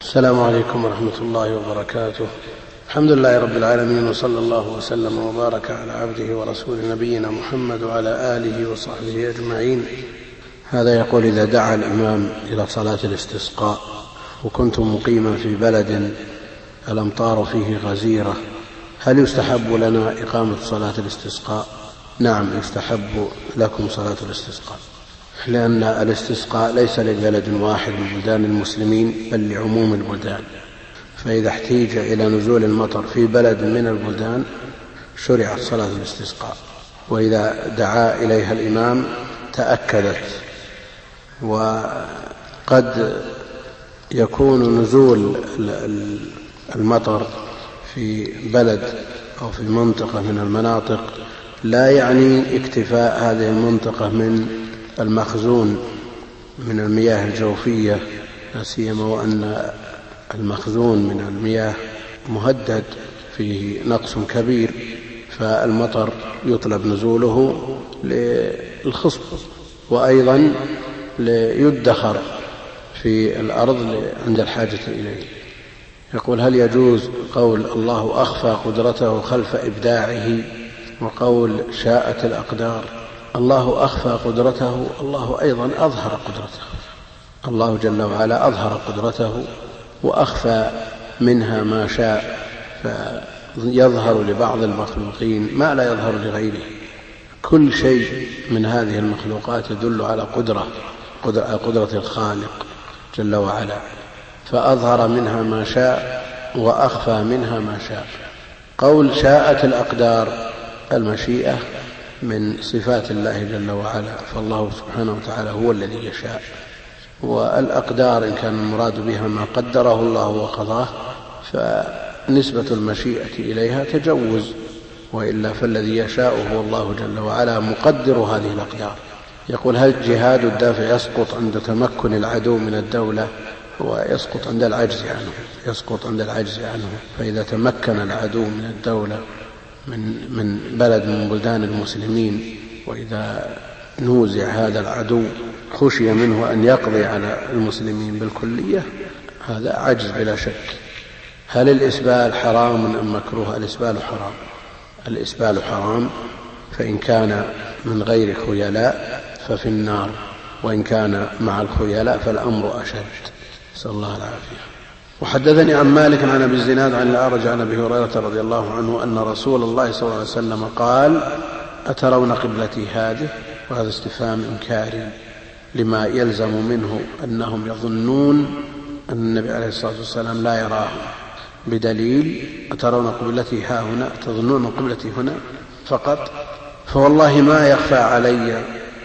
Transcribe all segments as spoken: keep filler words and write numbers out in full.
السلام عليكم ورحمة الله وبركاته. الحمد لله رب العالمين، وصلى الله وسلم وبارك على عبده ورسوله نبينا محمد وعلى آله وصحبه أجمعين. هذا يقول: إذا دعا الإمام إلى صلاة الاستسقاء وكنت مقيما في بلد الأمطار فيه غزيرة، هل يستحب لنا إقامة صلاة الاستسقاء؟ نعم، يستحب لكم صلاة الاستسقاء، لأن الاستسقاء ليس لبلد واحد من بلدان المسلمين بل لعموم البلدان، فإذا احتيج إلى نزول المطر في بلد من البلدان شرعت صلاة الاستسقاء، وإذا دعا إليها الإمام تأكدت. وقد يكون نزول المطر في بلد أو في منطقة من المناطق لا يعني اكتفاء هذه المنطقة من المخزون من المياه الجوفية، لا سيما وأن المخزون من المياه مهدد فيه نقص كبير، فالمطر يطلب نزوله للخصب وأيضا ليدخر في الأرض عند الحاجة إليه. يقول: هل يجوز قول الله أخفى قدرته خلف إبداعه وقول شاءت الأقدار؟ الله أخفى قدرته، الله أيضا أظهر قدرته. الله جل وعلا أظهر قدرته وأخفى منها ما شاء، فيظهر لبعض المخلوقين ما لا يظهر لغيره. كل شيء من هذه المخلوقات يدل على قدرة قدرة الخالق جل وعلا، فأظهر منها ما شاء وأخفى منها ما شاء. قول شاءت الأقدار، المشيئة من صفات الله جل وعلا، فالله سبحانه وتعالى هو الذي يشاء، والأقدار إن كان المراد بها ما قدره الله وقضاه فنسبة المشيئة إليها تجوز، وإلا فالذي يشاء هو الله جل وعلا مقدر هذه الأقدار. يقول: هل جهاد الدافع يسقط عند تمكن العدو من الدولة؟ ويسقط عند العجز عنه، يسقط عند العجز عنه. فإذا تمكن العدو من الدولة من من بلد من بلدان المسلمين، وإذا نوزع هذا العدو خشي منه أن يقضي على المسلمين بالكلية، هذا عجز بلا شك. هل الإسبال حرام أم مكروه؟ الإسبال حرام، الإسبال حرام، فإن كان من غير خيلاء ففي النار، وإن كان مع الخيلاء فالأمر أشد، نسأل الله العافية. وحدثني عن مالك عن أبي الزناد عن الأعرج عن أبي هريرة رضي الله عنه أن رسول الله صلى الله عليه وسلم قال: أترون قبلتي هذه؟ وهذا استفهام إنكاري لما يلزم منه أنهم يظنون أن النبي عليه الصلاة والسلام لا يراهم، بدليل: أترون قبلتي ها هنا؟ تظنون قبلتي هنا فقط؟ فوالله ما يخفى علي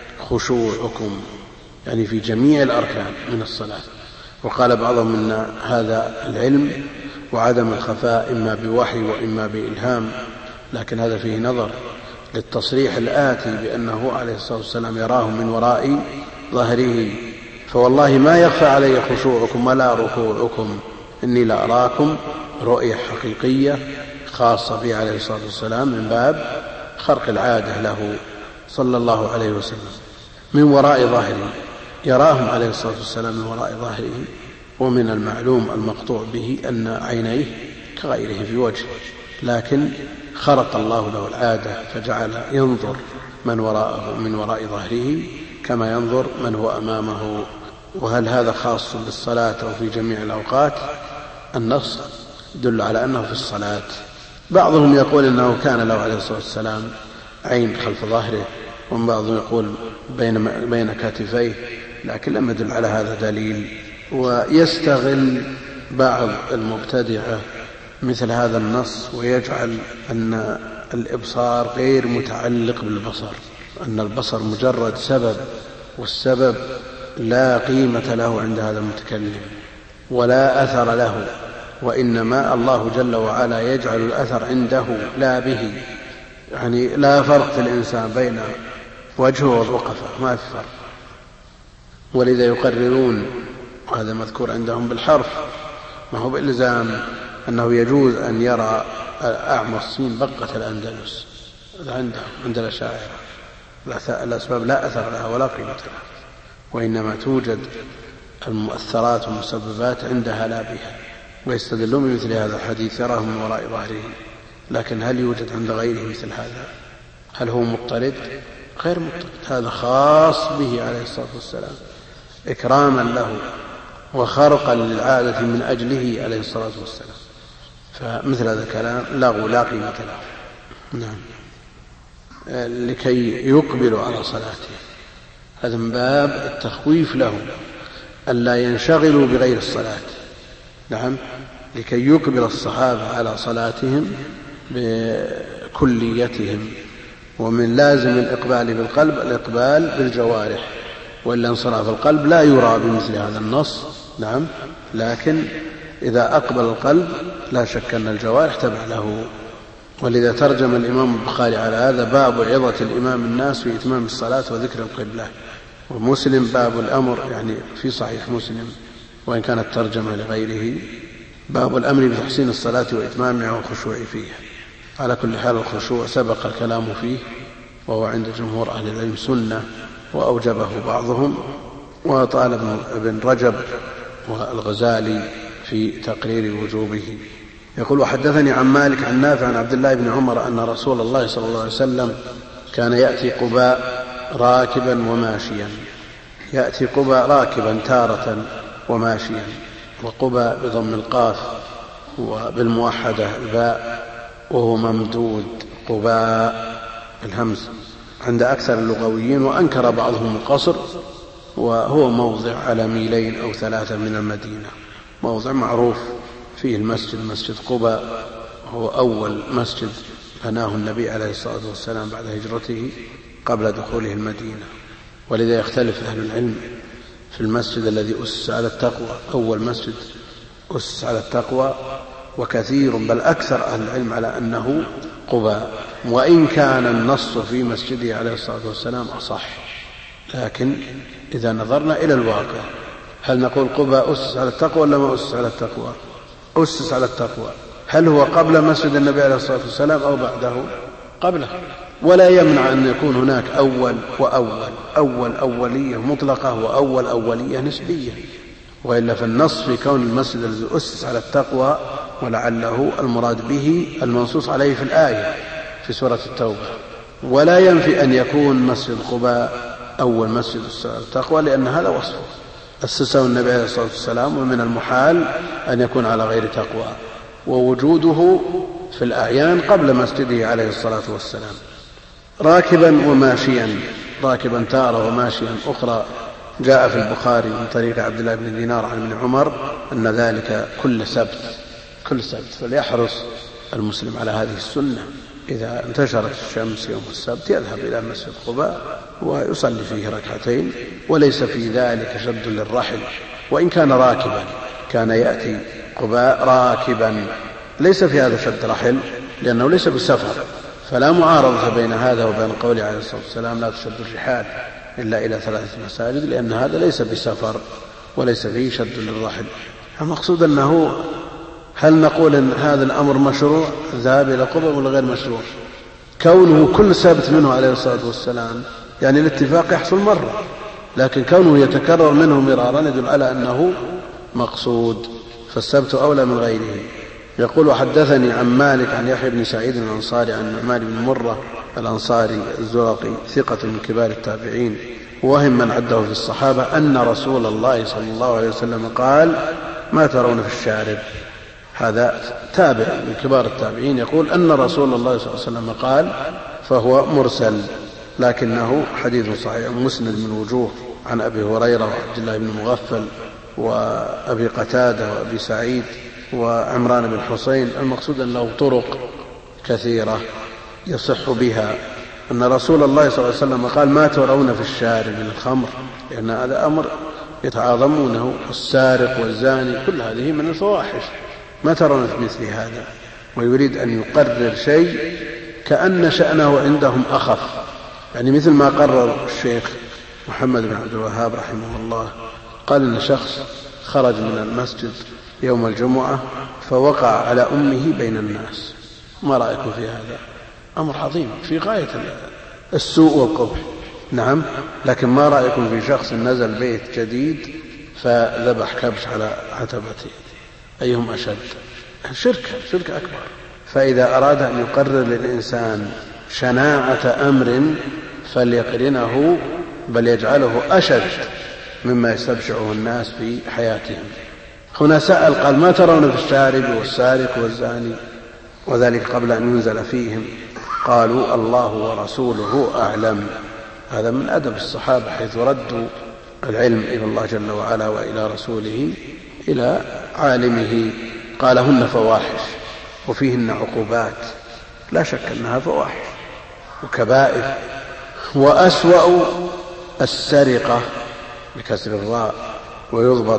خشوعكم، يعني في جميع الأركان من الصلاة. وقال بعضهم إن هذا العلم وعدم الخفاء إما بوحي وإما بإلهام، لكن هذا فيه نظر للتصريح الآتي بأنه عليه الصلاة والسلام يراهم من وراء ظهره. فوالله ما يخفى علي خشوعكم ولا ركوعكم، إني لأراكم رؤية حقيقية خاصة به عليه الصلاة والسلام من باب خرق العادة له صلى الله عليه وسلم من وراء ظهره، يراهم عليه الصلاة والسلام من وراء ظهره. ومن المعلوم المقطوع به أن عينيه كغيره في وجهه، لكن خرق الله له العادة فجعل ينظر من وراءه من وراء ظهره كما ينظر من هو أمامه. وهل هذا خاص بالصلاة أو في جميع الأوقات؟ النص يدل على أنه في الصلاة. بعضهم يقول إنه كان له عليه الصلاة والسلام عين خلف ظهره، وبعضهم يقول بين, بين كتفيه، لكن لم يدل على هذا دليل. ويستغل بعض المبتدعة مثل هذا النص ويجعل أن الإبصار غير متعلق بالبصر، أن البصر مجرد سبب، والسبب لا قيمة له عند هذا المتكلم ولا أثر له، وإنما الله جل وعلا يجعل الأثر عنده لا به. يعني لا فرق في الإنسان بين وجهه والرقفة، ما في فرق. ولذا يقررون، وهذا مذكور عندهم بالحرف، ما هو بالإلزام، أنه يجوز أن يرى أعمى الصين بقة الأندلس، عندهم عند الأشاعرة الأسباب لا أثر لها ولا قيمة لها، وإنما توجد المؤثرات والمسببات عندها لا بها، ويستدلون بمثل هذا الحديث يراهم من وراء ظهرهم. لكن هل يوجد عند غيره مثل هذا؟ هل هو مضطرد؟ غير مضطرد، هذا خاص به عليه الصلاة والسلام إكراما له وخرقا للعادة من أجله عليه الصلاة والسلام. فمثل هذا الكلام لغو لا قيمة له. نعم. لكي يقبلوا على صلاته، هذا من باب التخويف لهم ألا ينشغلوا بغير الصلاة. نعم، لكي يقبل الصحابة على صلاتهم بكليتهم. ومن لازم الإقبال بالقلب الإقبال بالجوارح، وإلا انصراف القلب لا يرى بمثل هذا النص. نعم، لكن إذا أقبل القلب لا شك أن الجوارح تبع له. ولذا ترجم الإمام البخاري على هذا باب عظة الإمام الناس في إتمام الصلاة وذكر القبلة. ومسلم باب الأمر، يعني في صحيح مسلم وإن كانت ترجمة لغيره، باب الأمر بتحسين الصلاة وإتمامها والخشوع فيها. على كل حال الخشوع سبق الكلام فيه، وهو عند جمهور أهل العلم سنة، وأوجبه بعضهم، وطال ابن رجب والغزالي في تقرير وجوبه. يقول: وحدثني عن مالك عن نافع عن عبد الله بن عمر أن رسول الله صلى الله عليه وسلم كان يأتي قباء راكبا وماشيا. يأتي قباء راكبا تارة وماشيا، وقباء بضم القاف وبالموحدة الباء، وهو ممدود قباء بالهمز عند أكثر اللغويين، وأنكر بعضهم القصر، وهو موضع على ميلين أو ثلاثة من المدينة، موضع معروف فيه المسجد مسجد قباء، هو أول مسجد بناه النبي عليه الصلاة والسلام بعد هجرته قبل دخوله المدينة. ولذا يختلف أهل العلم في المسجد الذي أسس على التقوى، أول مسجد أسس على التقوى، وكثير بل أكثر أهل العلم على أنه قباء، وإن كان النص في مسجده عليه الصلاة والسلام أصح. لكن إذا نظرنا إلى الواقع، هل نقول قباء أسس على التقوى ولا ما أسس على التقوى؟ أسس على التقوى. هل هو قبل مسجد النبي عليه الصلاة والسلام أو بعده؟ قبله. ولا يمنع أن يكون هناك أول وأول، أول أولية مطلقة وأول أولية نسبية، وإلا فالنص في كون المسجد الذي أسس على التقوى، ولعله المراد به المنصوص عليه في الآية في سورة التوبة. ولا ينفي أن يكون مسجد قباء أول مسجد أسس على التقوى، لأن هذا وصفه أسسه النبي عليه الصلاة والسلام، ومن المحال أن يكون على غير تقوى، ووجوده في الأعيان قبل مسجده عليه الصلاة والسلام. راكبا وماشيا، راكبا تارة وماشيا أخرى. جاء في البخاري من طريق عبد الله بن دينار عن ابن عمر أن ذلك كل سبت، كل سبت. فليحرص المسلم على هذه السنة، إذا انتشرت الشمس يوم السبت يذهب إلى مسجد قباء ويصلي فيه ركعتين، وليس في ذلك شد للرحل. وإن كان راكبا، كان يأتي قباء راكبا، ليس في هذا شد رحل لأنه ليس بسفر، فلا معارضة بين هذا وبين قوله عليه الصلاة والسلام لا تشد الرحال إلا إلى ثلاثة مساجد، لأن هذا ليس بسفر وليس فيه شد للرحل. المقصود أنه هل نقول أن هذا الأمر مشروع ذهاب إلى قباء ولا غير مشروع؟ كونه كل سبت منه عليه الصلاة والسلام يعني الاتفاق يحصل مرة، لكن كونه يتكرر منه مرارا يدل على أنه مقصود، فالسبت أولى من غيره. يقول: وحدثني عن مالك عن يحيى بن سعيد الأنصاري عن النعمان بن مرة الأنصاري الزرقي ثقة من كبار التابعين، وهم من عده في الصحابة، أن رسول الله صلى الله عليه وسلم قال: ما ترون في الشارب؟ هذا تابع من كبار التابعين يقول أن رسول الله صلى الله عليه وسلم قال، فهو مرسل، لكنه حديث صحيح مسند من وجوه، عن أبي هريرة وعبد الله بن مغفل وأبي قتادة وأبي سعيد وعمران بن حسين. المقصود أن له طرق كثيرة يصح بها أن رسول الله صلى الله عليه وسلم قال: ما ترون في الشارب من الخمر، لأن هذا أمر يتعاظمونه، السارق والزاني كل هذه من الفواحش، ما ترون في مثل هذا. ويريد أن يقرر شيء كأن شأنه عندهم أخف، يعني مثل ما قرر الشيخ محمد بن عبد الوهاب رحمه الله، قال إن شخص خرج من المسجد يوم الجمعة فوقع على أمه بين الناس. ما رأيكم في هذا؟ أمر عظيم في غاية السوء والقبح. نعم، لكن ما رأيكم في شخص نزل بيت جديد فذبح كبش على عتبته، أيهم أشد؟ شرك شرك أكبر. فإذا أراد أن يقرر للإنسان شناعة أمر فليقرنه بل يجعله أشد مما يستبشعه الناس في حياتهم. هنا سأل قال: ما ترون في الشارب والسارق والزاني؟ وذلك قبل أن ينزل فيهم. قالوا: الله ورسوله أعلم. هذا من أدب الصحابة حيث ردوا العلم إلى الله جل وعلا وإلى رسوله إلى عالمه. قال: هن فواحش وفيهن عقوبات، لا شك أنها فواحش وكبائر. وأسوأ السرقة بكسر الراء ويضبط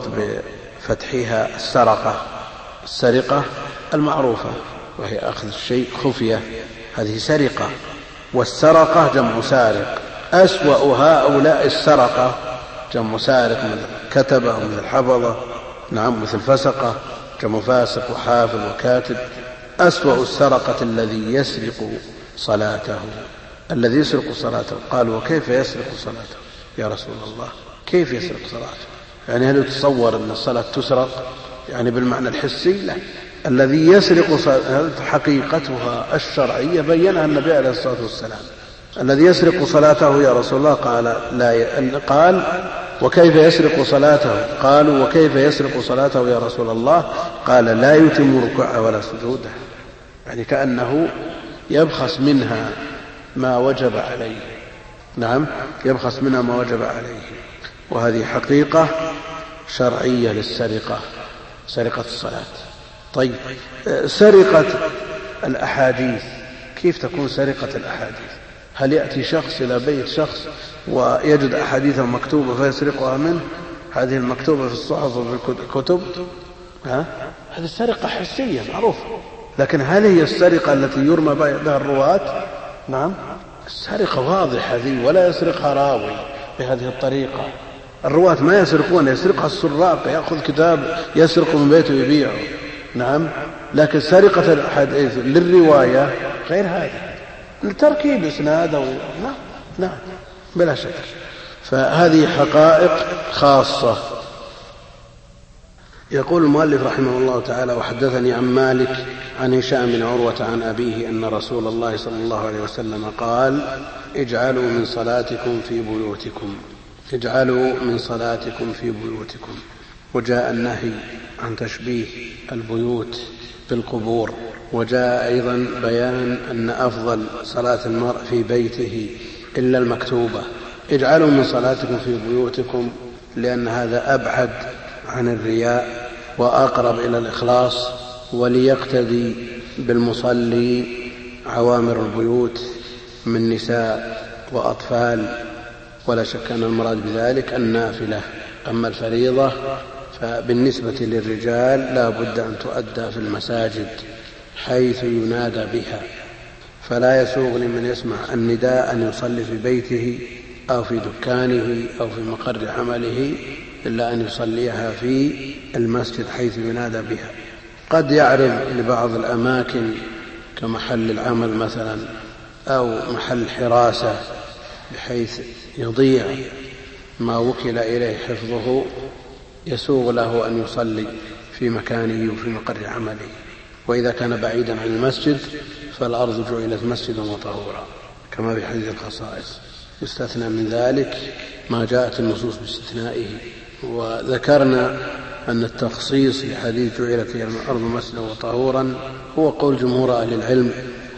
بفتحها السرقة. السرقة المعروفة وهي أخذ الشيء خفية، هذه سرقة. والسرقة جمع سارق. أسوأ هؤلاء السرقة جمع سارق، مثل كتبة ومثل حفظة، نعم، مثل فسقة جمع فاسق وحافظ وكاتب. أسوأ السرقة الذي يسرق صلاته، الذي يسرق صلاته. قالوا: وكيف يسرق صلاته يا رسول الله؟ كيف يسرق صلاته؟ يعني هل يتصور أن الصلاة تسرق يعني بالمعنى الحسي؟ لا، الذي يسرق صلاته حقيقتها الشرعية بينها النبي عليه الصلاة والسلام. الذي يسرق صلاته يا رسول الله قال لا ي... قال: وكيف يسرق صلاته؟ قالوا: وكيف يسرق صلاته يا رسول الله؟ قال: لا يتم ركوعها ولا سجودها، يعني كأنه يبخس منها ما وجب عليه. نعم، يبخس منها ما وجب عليه. وهذه حقيقة شرعية للسرقة، سرقة الصلاة. طيب، سرقة الأحاديث، كيف تكون سرقة الأحاديث؟ هل يأتي شخص إلى بيت شخص ويجد أحاديث مكتوبة فيسرقها منه؟ هذه المكتوبة في الصحف وفي الكتب، ها؟ هذه سرقة حسية معروفة. لكن هل هي السرقة التي يرمى بها الرواة؟ نعم، السرقة واضحة هذه، ولا يسرقها راوي بهذه الطريقة. الرواة ما يسرقون، يسرقها السراق، يأخذ كتاب يسرق من بيته ويبيعه. نعم، لكن سرقة الحديث للرواية غير هذا، لتركيب إسناد أو نعم نعم بلا شك. فهذه حقائق خاصة. يقول المؤلف رحمه الله تعالى: وحدثني عن مالك عن هشام بن عروة عن أبيه أن رسول الله صلى الله عليه وسلم قال: اجعلوا من صلاتكم في بيوتكم، اجعلوا من صلاتكم في بيوتكم. وجاء النهي عن تشبيه البيوت بالقبور. وجاء أيضا بيان أن أفضل صلاة المرء في بيته إلا المكتوبة. اجعلوا من صلاتكم في بيوتكم، لأن هذا أبعد عن الرياء وأقرب إلى الإخلاص، وليقتدي بالمصلي عوامر البيوت من نساء وأطفال. ولا شك أن المراد بذلك النافلة. أما الفريضة فبالنسبة للرجال لا بد أن تؤدى في المساجد حيث ينادى بها، فلا يسوغ لمن يسمع النداء أن يصلي في بيته أو في دكانه أو في مقر عمله، إلا أن يصليها في المسجد حيث ينادى بها. قد يعرض لبعض الأماكن كمحل العمل مثلا أو محل حراسة بحيث يضيع ما وكل إليه حفظه، يسوغ له أن يصلي في مكانه وفي مقر عمله. وإذا كان بعيدا عن المسجد فالأرض جعلت مسجدا وطهورا كما في حديث الخصائص. يستثنى من ذلك ما جاءت النصوص باستثنائه. وذكرنا أن التخصيص لحديث جعلت الأرض مسجدا وطهورا هو قول جمهور أهل العلم.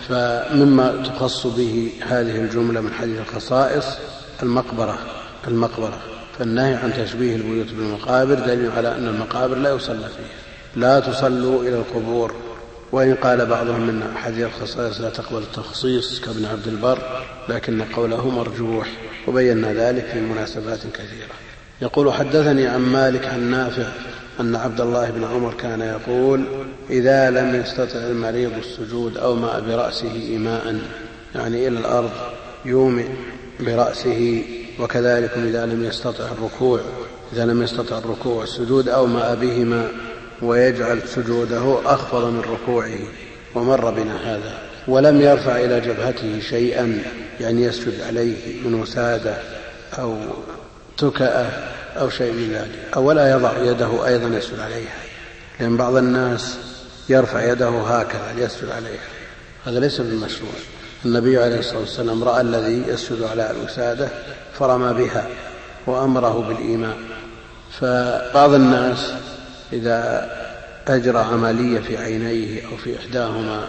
فمما تخص به هذه الجملة من حديث الخصائص المقبرة المقبرة فالنهي عن تشبيه البيوت بالمقابر دليل على أن المقابر لا يصلى فيها. لا تصلوا إلى القبور. وإن قال بعضهم من حديث الخصائص لا تقبل التخصيص كابن عبد البر، لكن قوله مرجوح، وبينا ذلك في مناسبات كثيرة. يقول: حدثني عن مالك عن نافع أن عبد الله بن عمر كان يقول: إذا لم يستطع المريض السجود أومأ برأسه إيماء، يعني إلى الأرض يومئ برأسه. وكذلك إذا لم يستطع الركوع إذا لم يستطع الركوع والسجود أومأ بهما، ويجعل سجوده أخفض من ركوعه. ومر بنا هذا. ولم يرفع إلى جبهته شيئا، يعني يسجد عليه من وسادة أو تكأة أو شيء من ذلك، أو لا يضع يده أيضا يسجد عليها، لأن بعض الناس يرفع يده هكذا ليسجد عليها، هذا ليس بالمشروع. النبي عليه الصلاة والسلام رأى الذي يسجد على الوسادة فرمى بها وأمره بالإيمان. فبعض الناس إذا أجرى عملية في عينيه أو في إحداهما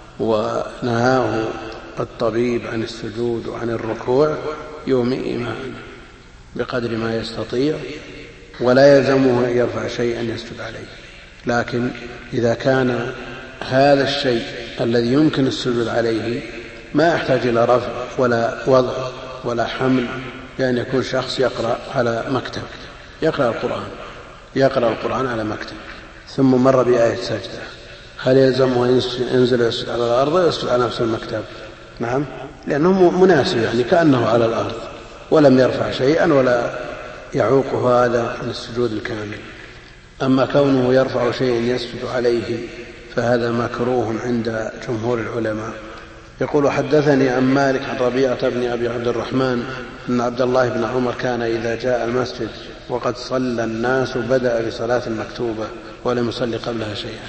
ونهاه الطبيب عن السجود وعن الركوع يومئ إيمان بقدر ما يستطيع، ولا يلزمه أن يرفع شيئا يسجد عليه. لكن إذا كان هذا الشيء الذي يمكن السجود عليه ما يحتاج إلى رفع ولا وضع ولا حمل، لأن يعني يكون شخص يقرأ على مكتب، يقرأ القرآن يقرأ القرآن على مكتب ثم مر بآية سجدة، هل يلزمه أن ينزل يسجد على الأرض ويسجد على نفس المكتب؟ نعم، لأنه مناسب، يعني كأنه على الأرض ولم يرفع شيئا ولا يعوق هذا عن السجود الكامل. أما كونه يرفع شيئا يسجد عليه فهذا مكروه عند جمهور العلماء. يقول حدثني عن مالك عن ربيعة بن أبي عبد الرحمن أن عبد الله بن عمر كان إذا جاء المسجد وقد صلى الناس بدأ بصلاة مكتوبة ولم يصلي قبلها شيئا.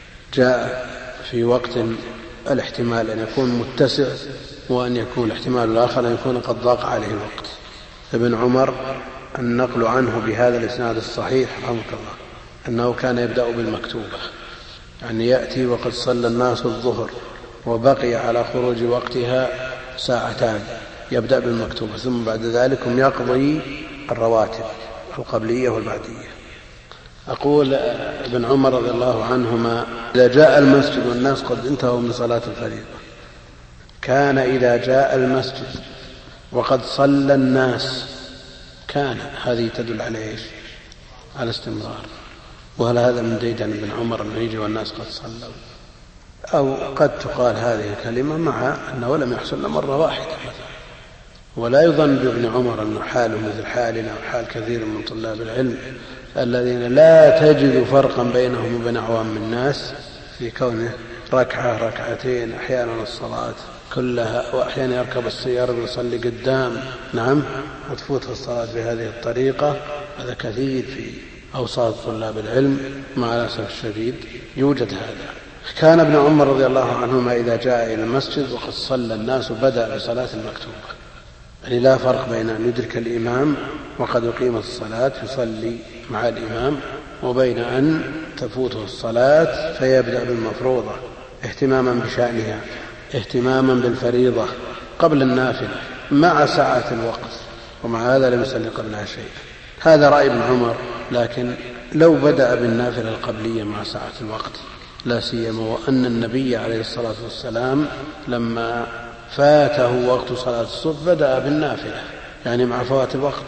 جاء في وقت الاحتمال أن يكون متسع، وأن يكون الاحتمال الآخر أن يكون قد ضاق عليه الوقت. ابن عمر النقل عنه بهذا الإسناد الصحيح رحمه الله أنه كان يبدأ بالمكتوبة، يعني يأتي وقد صلى الناس الظهر وبقي على خروج وقتها ساعتان، يبدأ بالمكتوبة، ثم بعد ذلك يقضي الرواتب القبلية والبعدية. أقول ابن عمر رضي الله عنهما إذا جاء المسجد والناس قد انتهوا من صلاة الفريضة، كان إذا جاء المسجد وقد صلى الناس، كان هذه تدل على إيش؟ على استمرار. وهل هذا من ديدن ابن عمر أنه يجي والناس قد صلوا؟ أو قد تقال هذه الكلمة مع أنه لم يحصل مرة واحدة مثلا. ولا يظن بابن عمر أنه حاله مثل حالنا وحال كثير من طلاب العلم الذين لا تجد فرقا بينهم وبين عوام الناس في كونه ركعة ركعتين، أحيانا الصلاة كلها، وأحيانا يركب السيارة ويصلي قدام، نعم، وتفوت الصلاة بهذه الطريقة. هذا كثير في أوساط طلاب العلم مع الأسف الشديد يوجد هذا. كان ابن عمر رضي الله عنهما إذا جاء إلى المسجد وقد صلى الناس بدأ بصلاة المكتوبة، يعني لا فرق بين أن يدرك الإمام وقد أقيمت الصلاة يصلي مع الإمام، وبين أن تفوته الصلاة فيبدأ بالمفروضة اهتماما بشأنها، اهتماما بالفريضة قبل النافلة مع ساعة الوقت، ومع هذا لم يصلي قبلها شيء. هذا رأي ابن عمر. لكن لو بدأ بالنافلة القبلية مع ساعة الوقت، لا سيما وأن النبي عليه الصلاة والسلام لما فاته وقت صلاة الصبح بدأ بالنافلة، يعني مع فوات الوقت.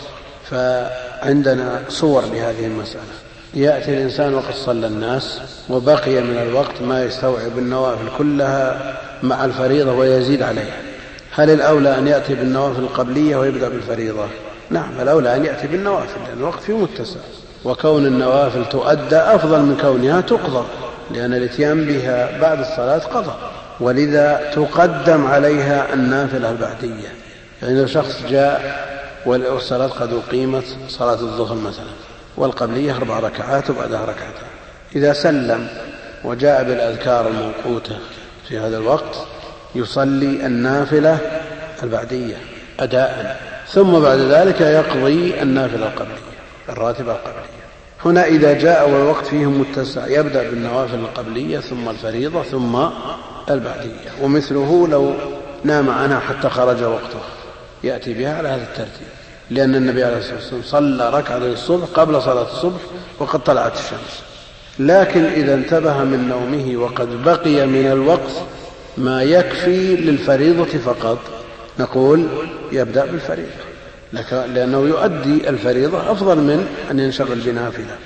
فعندنا صور لهذه المسألة. يأتي الإنسان وقد صلى الناس وبقي من الوقت ما يستوعب النوافل كلها مع الفريضة ويزيد عليها، هل الأولى أن يأتي بالنوافل القبلية ويبدأ بالفريضة؟ نعم، الأولى أن يأتي بالنوافل لأن الوقت فيه متسع، وكون النوافل تؤدى أفضل من كونها تقضى، لأن الاتيان بها بعد الصلاة قضى، ولذا تقدم عليها النافلة البعدية. يعني لو شخص جاء والصلاة قد أقيمت صلاة الظهر مثلا والقبلية أربع ركعات وبعدها ركعتين، إذا سلم وجاء بالأذكار الموقوتة في هذا الوقت يصلي النافلة البعدية أداء، ثم بعد ذلك يقضي النافلة القبلية الراتبة القبلية. هنا إذا جاء والوقت فيه متسع يبدأ بالنوافل القبلية ثم الفريضة ثم البعدية. ومثله لو نام عنها حتى خرج وقته يأتي بها على هذا الترتيب، لأن النبي عليه الصلاة والسلام صلى ركعة الصبح قبل صلاة الصبح وقد طلعت الشمس. لكن إذا انتبه من نومه وقد بقي من الوقت ما يكفي للفريضة فقط، نقول يبدأ بالفريضة، لأنه يؤدي الفريضة أفضل من أن ينشغل بنافلة.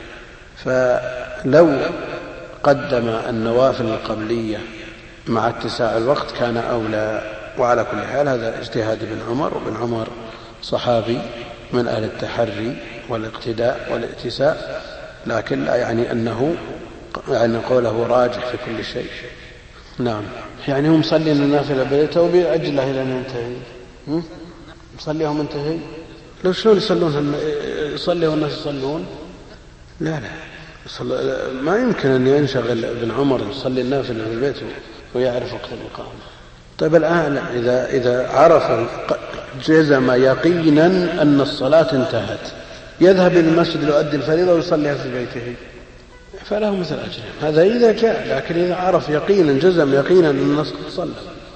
فلو قدم النوافل القبلية مع اتساع الوقت كان أولى. وعلى كل حال هذا اجتهاد ابن عمر، وابن عمر صحابي من أهل التحري والاقتداء والاتساء، لكن لا يعني أنه يعني قوله راجح في كل شيء. نعم، يعني هم مصلين النافلة بيته وبيعجله إلى أن ينتهي، مصليهم منتهي لو شلون يصلون يصلي والناس يصلون؟ لا لا ما يمكن أن ينشغل ابن عمر يصلي النافلة في البيت ويعرف وقت الإقامة. طيب الآن إذا, إذا عرف جزم يقينا أن الصلاة انتهت يذهب إلى المسجد ليؤدي الفريضة ويصليها في بيته فله مثل أجرهم. هذا إذا جاء، لكن إذا عرف يقينا جزم يقينا أن الناس صلى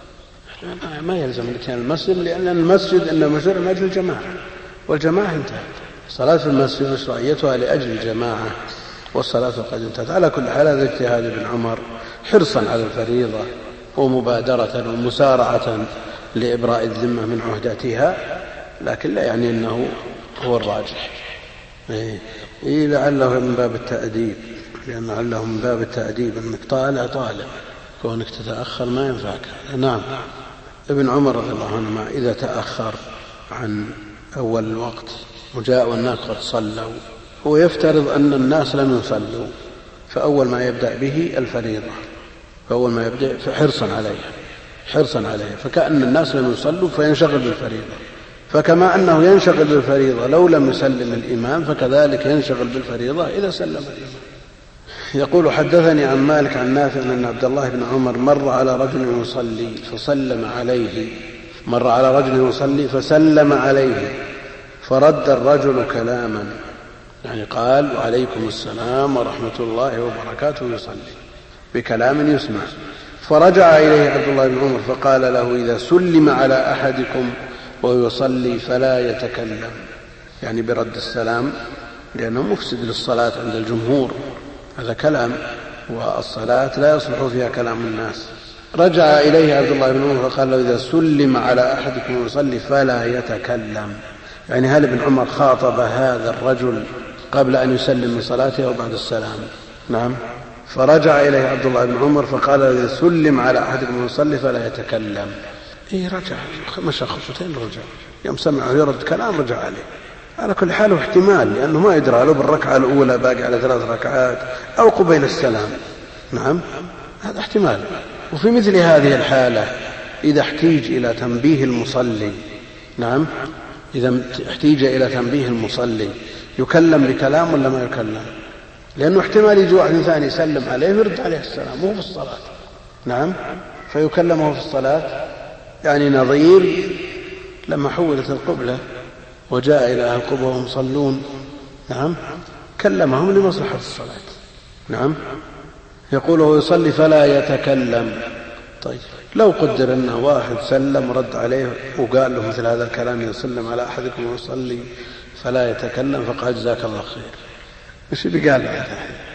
ما يلزم الاتيان المسجد، لأن المسجد إنما شرع من أجل الجماعة والجماعة انتهت. صلاة في المسجد مشروعيتها لأجل الجماعة والصلاة قد انتهت. على كل حال هذا اجتهاد ابن عمر حرصا على الفريضة ومبادرة ومسارعة لإبراء الذمة من عهدتها، لكن لا يعني أنه هو الراجح. إيه, إيه لعله من باب التأديب، لأن لعله من باب التأديب أنك طالع طالع كونك تتأخر ما ينفعك. نعم. ابن عمر رضي الله عنهما إذا تأخر عن أول الوقت وجاء والناس قد صلوا هو يفترض أن الناس لم يصلوا، فأول ما يبدأ به الفريضة، فأول ما يبدأ حرصا عليها حرصا عليها فكأن الناس لم يصلوا فينشغل بالفريضة. فكما أنه ينشغل بالفريضة لو لم يسلم الإمام فكذلك ينشغل بالفريضة إذا سلم الإمام. يقول حدثني عن مالك عن نافع أن عبد الله بن عمر مر على رجل يصلي فسلم عليه مر على رجل يصلي فسلم عليه فرد الرجل كلاما، يعني قال وعليكم السلام ورحمة الله وبركاته يصلي بكلام يسمع. فرجع إليه عبد الله بن عمر فقال له إذا سلم على أحدكم وهو يصلي فلا يتكلم، يعني برد السلام، لأنه مفسد للصلاة عند الجمهور، هذا كلام والصلاة لا يصلح فيها كلام الناس. رجع إليه عبد الله بن عمر فقال له إذا سلم على أحدكم ويصلي فلا يتكلم، يعني هل ابن عمر خاطب هذا الرجل قبل أن يسلم من صلاته أو بعد السلام؟ نعم. فرجع إليه عبد الله بن عمر فقال له إذا سلم على أحدكم ويصلي فلا يتكلم. إيه رجع مشى خطوتين رجع، يوم سمعه يرد كلام رجع عليه. على كل حال احتمال، لأنه ما يدرى له بالركعة الأولى باقي على ثلاث ركعات أو قبيل السلام. نعم هذا احتمال. وفي مثل هذه الحالة إذا احتيج إلى تنبيه المصلي، نعم إذا احتيج إلى تنبيه المصلي يكلم بكلام ولا ما يكلم؟ لأنه احتمال يجي واحد ثاني يسلم عليه ويرد عليه السلام وهو في الصلاة، نعم فيكلمه في الصلاة، يعني نظير لما حولت القبلة وجاء إلى أهل القبة وهم يصلون، نعم كلمهم لمصلحة الصلاة. نعم. يقول هو يصلي فلا يتكلم. طيب لو قدر أنه واحد سلم ورد عليه وقال له مثل هذا الكلام يسلم على أحدكم ويصلي فلا يتكلم فقال جزاك الله خير، ايش اللي قال هذا؟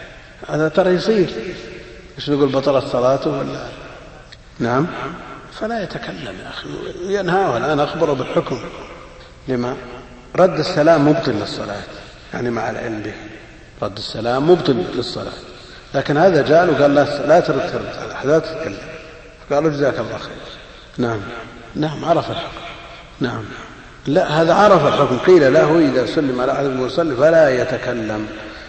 هذا ترى يصير ايش نقول بطلت صلاته ولا؟ نعم فلا يتكلم يا أخي، ينهاه الآن أخبره بالحكم. لما؟ رد السلام مبطل للصلاة، يعني مع العلم به رد السلام مبطل للصلاة، لكن هذا جاء وقال لا, لا ترد ترد لا تتكلم، قالوا جزاك الله خير. نعم نعم عرف الحكم. نعم لا هذا عرف الحكم، قيل له إذا سلم على أحد المصلي فلا يتكلم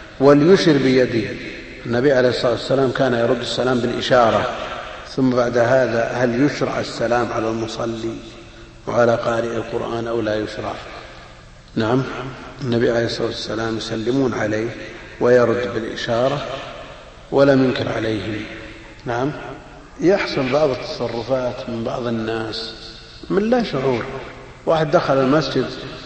وليشر بيده. النبي عليه الصلاة والسلام كان يرد السلام بالإشارة، ثم بعد هذا هل يشرع السلام على المصلي وعلى قارئ القرآن أو لا يشرع؟ نعم النبي عليه الصلاة والسلام يسلمون عليه ويرد بالإشارة ولم ينكر عليهم. نعم يحصل بعض التصرفات من بعض الناس من لا شعور. واحد دخل المسجد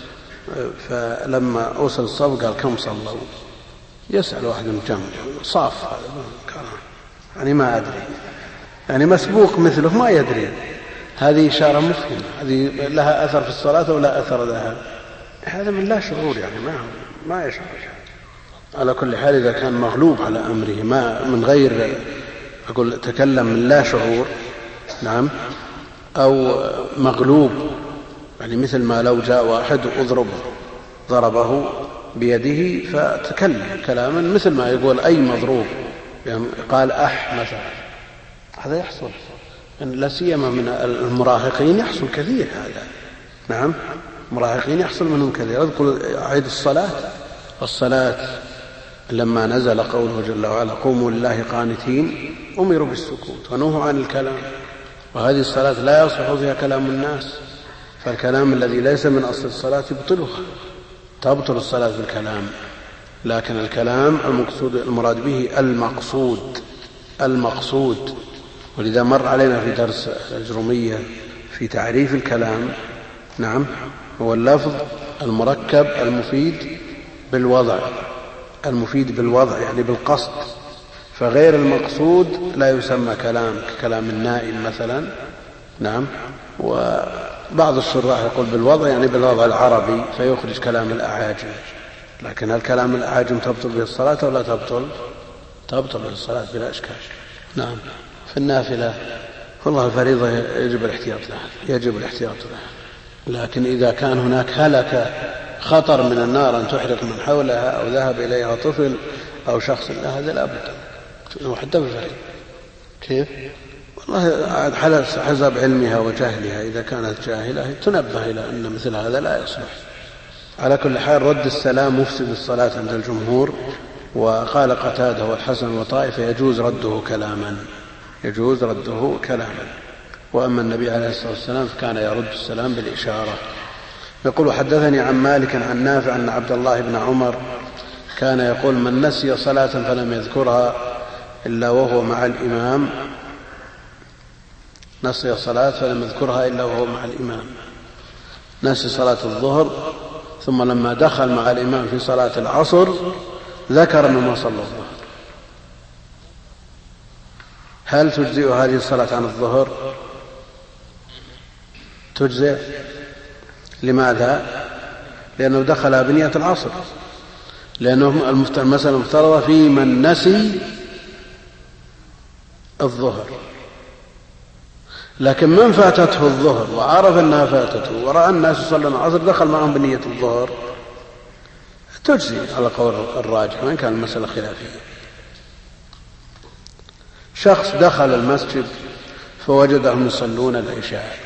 فلما وصل الصف قال كم صلوا؟ يسأل واحد من جنبه صاف يعني ما أدري، يعني مسبوق مثله ما يدري. هذه إشارة مفهمة، هذه لها أثر في الصلاة ولا أثر لها؟ هذا من لا شعور، يعني ما ما يشعر. على كل حال إذا كان مغلوب على أمره ما من غير أقول تكلم من لا شعور، نعم، أو مغلوب يعني مثل ما لو جاء واحد أضربه ضربه بيده فتكلم كلاما مثل ما يقول أي مضروب، يعني قال أح مثلا، هذا يحصل يعني لا سيما من المراهقين يحصل كثير هذا. نعم مراهقين يحصل منهم كثير. أذكر عيد الصلاة الصلاة لما نزل قوله جل وعلا قوموا لله قانتين أمروا بالسكوت ونهوا عن الكلام، وهذه الصلاة لا يصلح فيها كلام الناس، فالكلام الذي ليس من أصل الصلاة يبطلها، تبطل الصلاة بالكلام. لكن الكلام المقصود المراد به المقصود المقصود ولذا مر علينا في درس الأجرمية في تعريف الكلام، نعم، هو اللفظ المركب المفيد بالوضع، المفيد بالوضع يعني بالقصد. فغير المقصود لا يسمى كلام، ككلام النائم مثلا، نعم. وبعض الشراح يقول بالوضع يعني بالوضع العربي فيخرج كلام الأعاجم. لكن هل كلام الأعاجم تبطل به الصلاة ولا تبطل؟ تبطل به الصلاة بلا إشكال. نعم. في النافلة والله الفريضة يجب الاحتياط لها، يجب الاحتياط لها. لكن إذا كان هناك هلك خطر من النار أن تحرق من حولها أو ذهب إليها طفل أو شخص، لا هذا لا بد حتى في الفريضة. كيف؟ والله حسب علمها وجهلها، إذا كانت جاهلة تنبه إلى أن مثل هذا لا يصلح. على كل حال رد السلام مفسد الصلاة عند الجمهور، وقال قتادة والحسن وطائفة يجوز رده كلاما، يجوز رده كلاما. وأما النبي عليه الصلاة والسلام فكان يرد السلام بالإشارة. يقول حدثني عن مالك عن نافع أن عبد الله بن عمر كان يقول من نسي صلاة فلم يذكرها إلا وهو مع الإمام، نسي صلاة فلم يذكرها إلا وهو مع الإمام، نسي صلاة الظهر ثم لما دخل مع الإمام في صلاة العصر ذكر أنه ما صلى الظهر، هل تجزئ هذه الصلاة عن الظهر؟ تجزئ. لماذا؟ لأنه دخل بنية العصر، لأنه المسألة المفترضة في من نسي الظهر. لكن من فاتته الظهر وعرف أنها فاتته ورأى الناس يصلون العصر دخل معهم بنية الظهر، تجزي على قول الراجح وإن كان المسألة خلافية. شخص دخل المسجد فوجدهم يصلون العشاء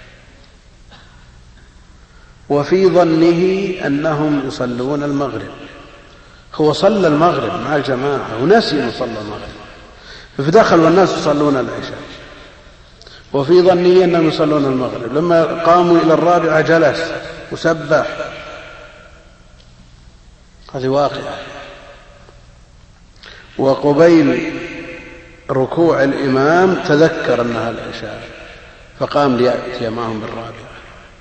وفي ظنه أنهم يصلون المغرب، هو صلى المغرب مع الجماعة ونسي أن صلى المغرب، فدخل والناس يصلون العشاء وفي ظنه أنهم يصلون المغرب. لما قاموا إلى الرابعة جلس وسبح، هذه واقعة. وقبيل ركوع الإمام تذكر أنها العشاء فقام ليأتي معهم بالرابعة.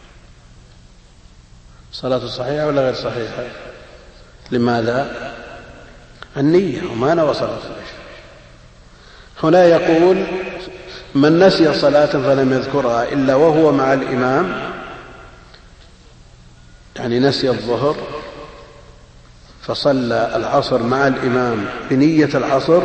صلاة صحيحة ولا غير صحيحة؟ لماذا؟ النية وما نوى صلاة العشاء. هنا يقول من نسي صلاة فلم يذكرها إلا وهو مع الإمام، يعني نسي الظهر فصلى العصر مع الإمام بنية العصر،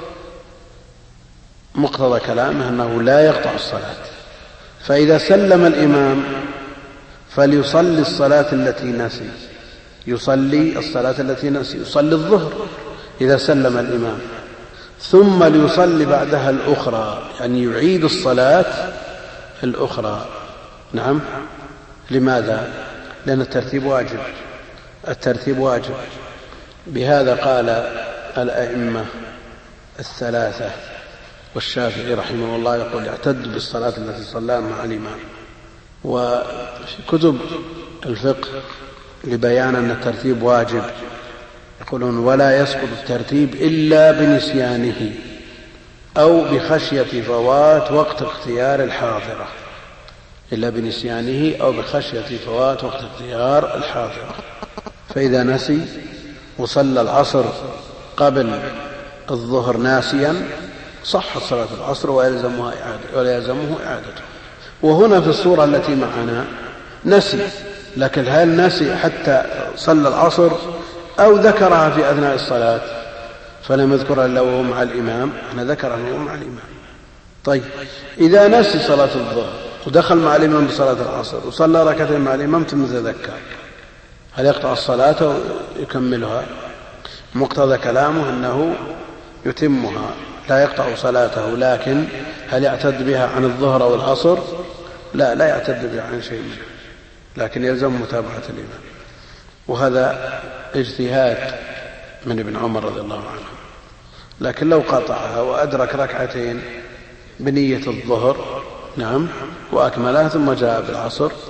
مقتضى كلامه أنه لا يقطع الصلاة. فإذا سلم الإمام فليصلي الصلاة التي نسي، يصلي الصلاة التي نسي، يصلي الظهر إذا سلم الإمام، ثم ليصلي بعدها الأخرى، يعني يعيد الصلاة الأخرى. نعم. لماذا؟ لأن الترتيب واجب، الترتيب واجب. بهذا قال الأئمة الثلاثة، والشافعي رحمه الله يقول يعتد بالصلاة التي صلاها مع الإمام. وفي كتب الفقه لبيان أن الترتيب واجب يقولون ولا يسقط الترتيب إلا بنسيانه أو بخشية فوات وقت اختيار الحاضرة، إلا بنسيانه أو بخشية فوات وقت اختيار الحاضرة. فإذا نسي وصلى العصر قبل الظهر ناسيا صحت صلاة العصر ويلزمها إعادة ولا يلزمه إعادته. وهنا في الصورة التي معنا نسي، لكن هل نسي حتى صلى العصر أو ذكرها في أثناء الصلاة فلم يذكرها إلا وهو مع الإمام؟ احنا ذكرها وهو مع الإمام. طيب إذا نسي صلاة الظهر ودخل مع الإمام بصلاة العصر وصلى ركعتين مع الإمام ثم تذكر، هل يقطع الصلاة ويكملها؟ مقتضى كلامه أنه يتمها لا يقطع صلاته، لكن هل يعتد بها عن الظهر أو العصر؟ لا، لا يعتد بها عن شيء منه، لكن يلزم متابعة الإمام. وهذا اجتهاد من ابن عمر رضي الله عنه. لكن لو قطعها وأدرك ركعتين بنية الظهر، نعم، وأكملها ثم جاء بالعصر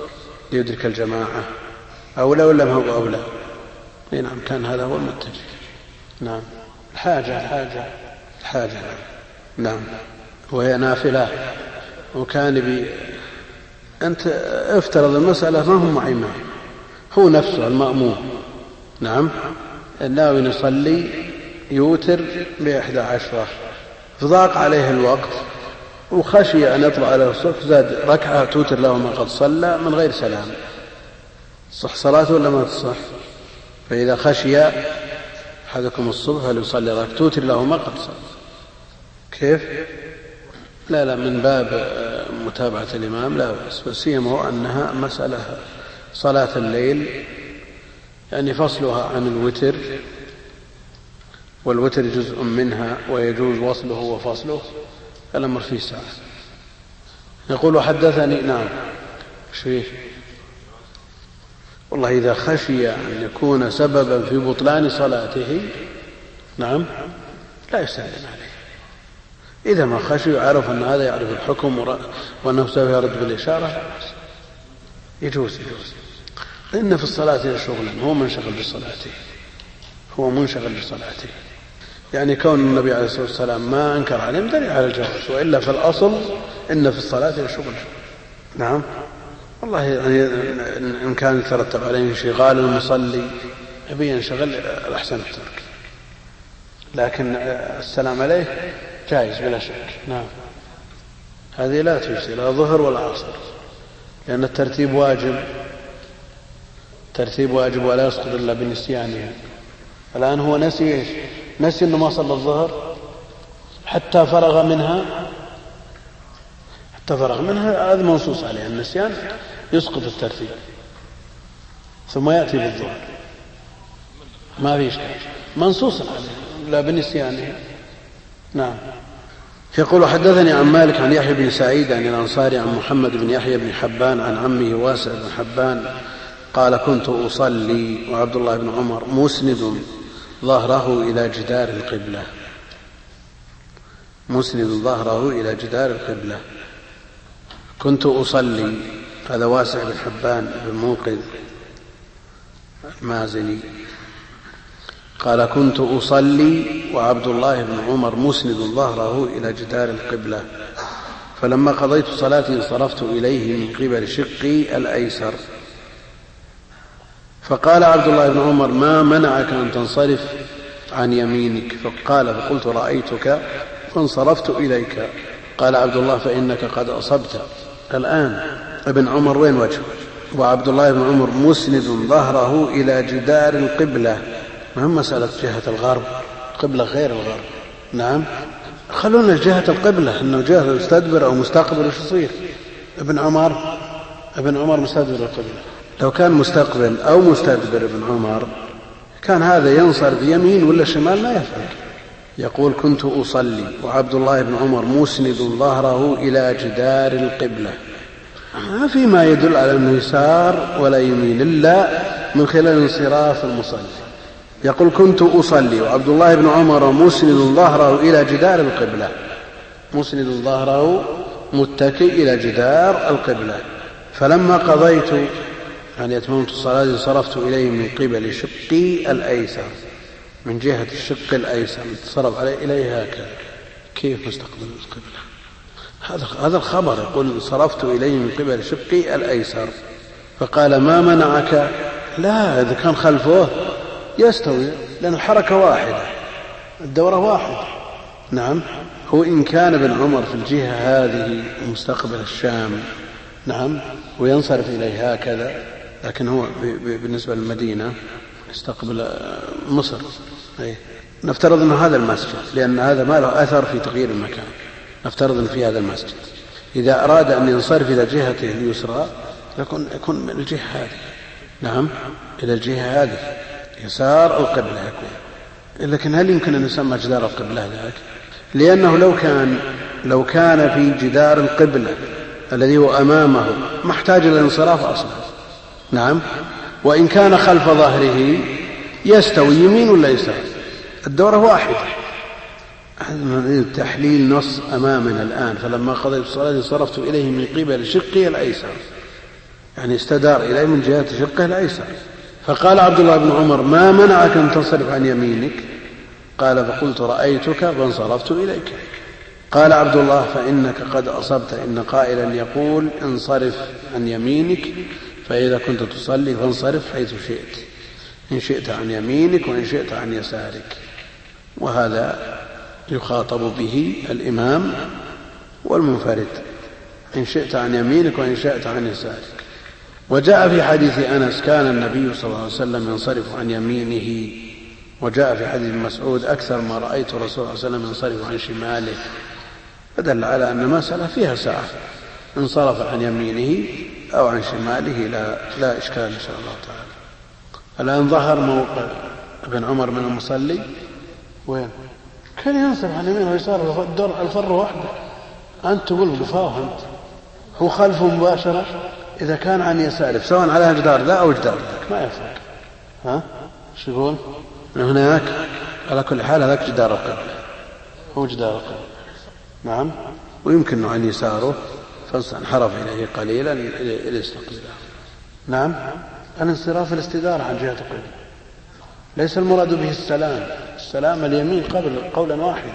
ليدرك الجماعة أولى ولا ما هو أولى؟ نعم كان هذا هو المتجه. نعم الحاجة الحاجة الحاجة نعم وهي نافلة. وكان بي أنت افترض المسألة ما هم مع إمام، هو نفسه المأموم نعم الناوي يصلي يوتر بإحدى عشرة، فضاق عليه الوقت وخشي أن يطلع على الصبح، زاد ركعة توتر له ما قد صلى من غير سلام، صح صلاته ولا ما تصح؟ فإذا خشي أحدكم الصبح فليصلي ركعة توتر له ما قد صلى. كيف؟ لا لا من باب متابعة الإمام لا بأس، وسيما أنها مسألة صلاة الليل يعني فصلها عن الوتر، والوتر جزء منها ويجوز وصله وفصله، الأمر فيه ساعة. يقول حدثني نعم شيء والله إذا خشي أن يكون سببا في بطلان صلاته نعم لا يستأذن عليه. إذا ما خشي وعرف أن هذا يعرف الحكم وأنه سوف يرد بالإشارة يجوز يجوز، لأن في الصلاة شغلا، هو منشغل بصلاته، هو منشغل بصلاته. يعني كون النبي عليه الصلاة والسلام ما أنكر عليهم دليل على الجواز، وإلا في الأصل إن في الصلاة شغل. نعم والله يعني إن كان يترتب عليه انشغال المصلي يبي ينشغل الأحسن الترك، لكن السلام عليه جائز بلا شك. نعم هذه لا تجزي لا ظهر ولا عصر، لأن الترتيب واجب، ترتيب واجب ولا يسقط إلا بنسيانه. الآن هو نسي إيش؟ نسي أنه ما صلى الظهر حتى فرغ منها، حتى فرغ منها هذا منصوص عليه، النسيان يسقط الترتيب، ثم يأتي بالظهر ما فيش منصوص عليه لا بنسيانه. نعم يقول حدثني عن مالك عن يحيى بن سعيد عن الأنصاري عن محمد بن يحيى بن حبان عن عمه واسع بن حبان قال كنت أصلي وعبد الله بن عمر مسند ظهره إلى جدار القبلة، مسند ظهره إلى جدار القبلة. كنت أصلي، هذا واسع بن حبان بن موقذ المازني قال كنت أصلي وعبد الله بن عمر مسند ظهره إلى جدار القبلة، فلما قضيت صلاتي انصرفت إليه من قبل شقي الأيسر، فقال عبد الله بن عمر ما منعك أن تنصرف عن يمينك؟ فقال فقلت رأيتك فانصرفت إليك. قال عبد الله فإنك قد أصبت. الآن ابن عمر وين وجهه؟ وعبد الله بن عمر مسند ظهره إلى جدار القبلة، ما هم مسألة جهة الغرب، قبلة غير الغرب. نعم خلونا جهة القبلة، إنه جهة مستدبر أو مستقبل وش يصير؟ ابن عمر ابن عمر مستدبر القبلة، لو كان مستقبل أو مستدبر ابن عمر كان هذا ينصرف يمين ولا شمال ما يفرق. يقول كنت أصلي وعبد الله بن عمر مسند ظهره إلى جدار القبلة، ما في ما يدل على أنه يسار ولا يمين إلا من خلال انصراف المصلي. يقول كنت أصلي وعبد الله بن عمر مسند ظهره إلى جدار القبلة، مسند ظهره متكئ إلى جدار القبلة، فلما قضيت يعني أتممت الصلاة انصرفت إليه من قبل شقي الأيسر، من جهة الشق الأيسر انصرف عليه إليه هكذا. كيف مستقبل القبلة؟ هذا هذا الخبر يقول انصرفت إليه من قبل شقي الأيسر. فقال ما منعك؟ لا إذا كان خلفه يستوي لأن الحركة واحدة الدورة واحدة. نعم هو إن كان ابن عمر في الجهة هذه مستقبل الشام نعم وينصرف إليه هكذا، لكن هو بالنسبة للمدينة يستقبل مصر. أيه. نفترض أن هذا المسجد، لأن هذا ما له أثر في تغيير المكان، نفترض أن في هذا المسجد إذا أراد أن ينصرف إلى جهته اليسرى يكون يكون من الجهة هذه. نعم إلى الجهة هذه يسار القبلة يكون، لكن هل يمكن أن يسمى جدار القبلة ذاك؟ لأنه لو كان لو كان في جدار القبلة الذي هو أمامه ما احتاج إلى الانصراف أصلا. نعم وإن كان خلف ظهره يستوي يمين ولا يسار، الدورة واحدة. تحليل نص أمامنا الآن فلما قضيت الصلاة انصرفت إليه من قبل شقي الأيسر. يعني استدار إليه من جهة شقه الأيسر. فقال عبد الله بن عمر: ما منعك أن تنصرف عن يمينك؟ قال: فقلت: رأيتك فانصرفت إليك. قال عبد الله: فإنك قد أصبت، إن قائلا يقول: انصرف عن يمينك، فإذا كنت تصلي فانصرف حيث شئت، إن شئت عن يمينك وإن شئت عن يسارك. وهذا يخاطب به الإمام والمنفرد، إن شئت عن يمينك وإن شئت عن يسارك. وجاء في حديث أنس: كان النبي صلى الله عليه وسلم ينصرف عن يمينه. وجاء في حديث مسعود: أكثر ما رأيت الرسول صلى الله عليه وسلم ينصرف عن شماله. فدل على أن المسألة فيها سعة، انصرف عن يمينه أو عن شماله لا, لا إشكال إن شاء الله تعالى. الآن ظهر موقع ابن عمر من المصلي. وين كان ينصرف عن يمينه ويساره الدور الفر واحدة، أنت تقول قفاه، أنت هو خلفه مباشرة. إذا كان عن يساره سواء على جدار لا أو جدار ما يفرق. ها شو يقول هناك؟ على كل حال هذاك جدار القبلة، هو جدار القبلة. نعم. ويمكن عن يساره فانحرف إليه قليلا ليستقبله. نعم. الانصراف الاستدارة عن جهة القبلة، ليس المراد به السلام. السلام اليمين قبل قولا واحدا.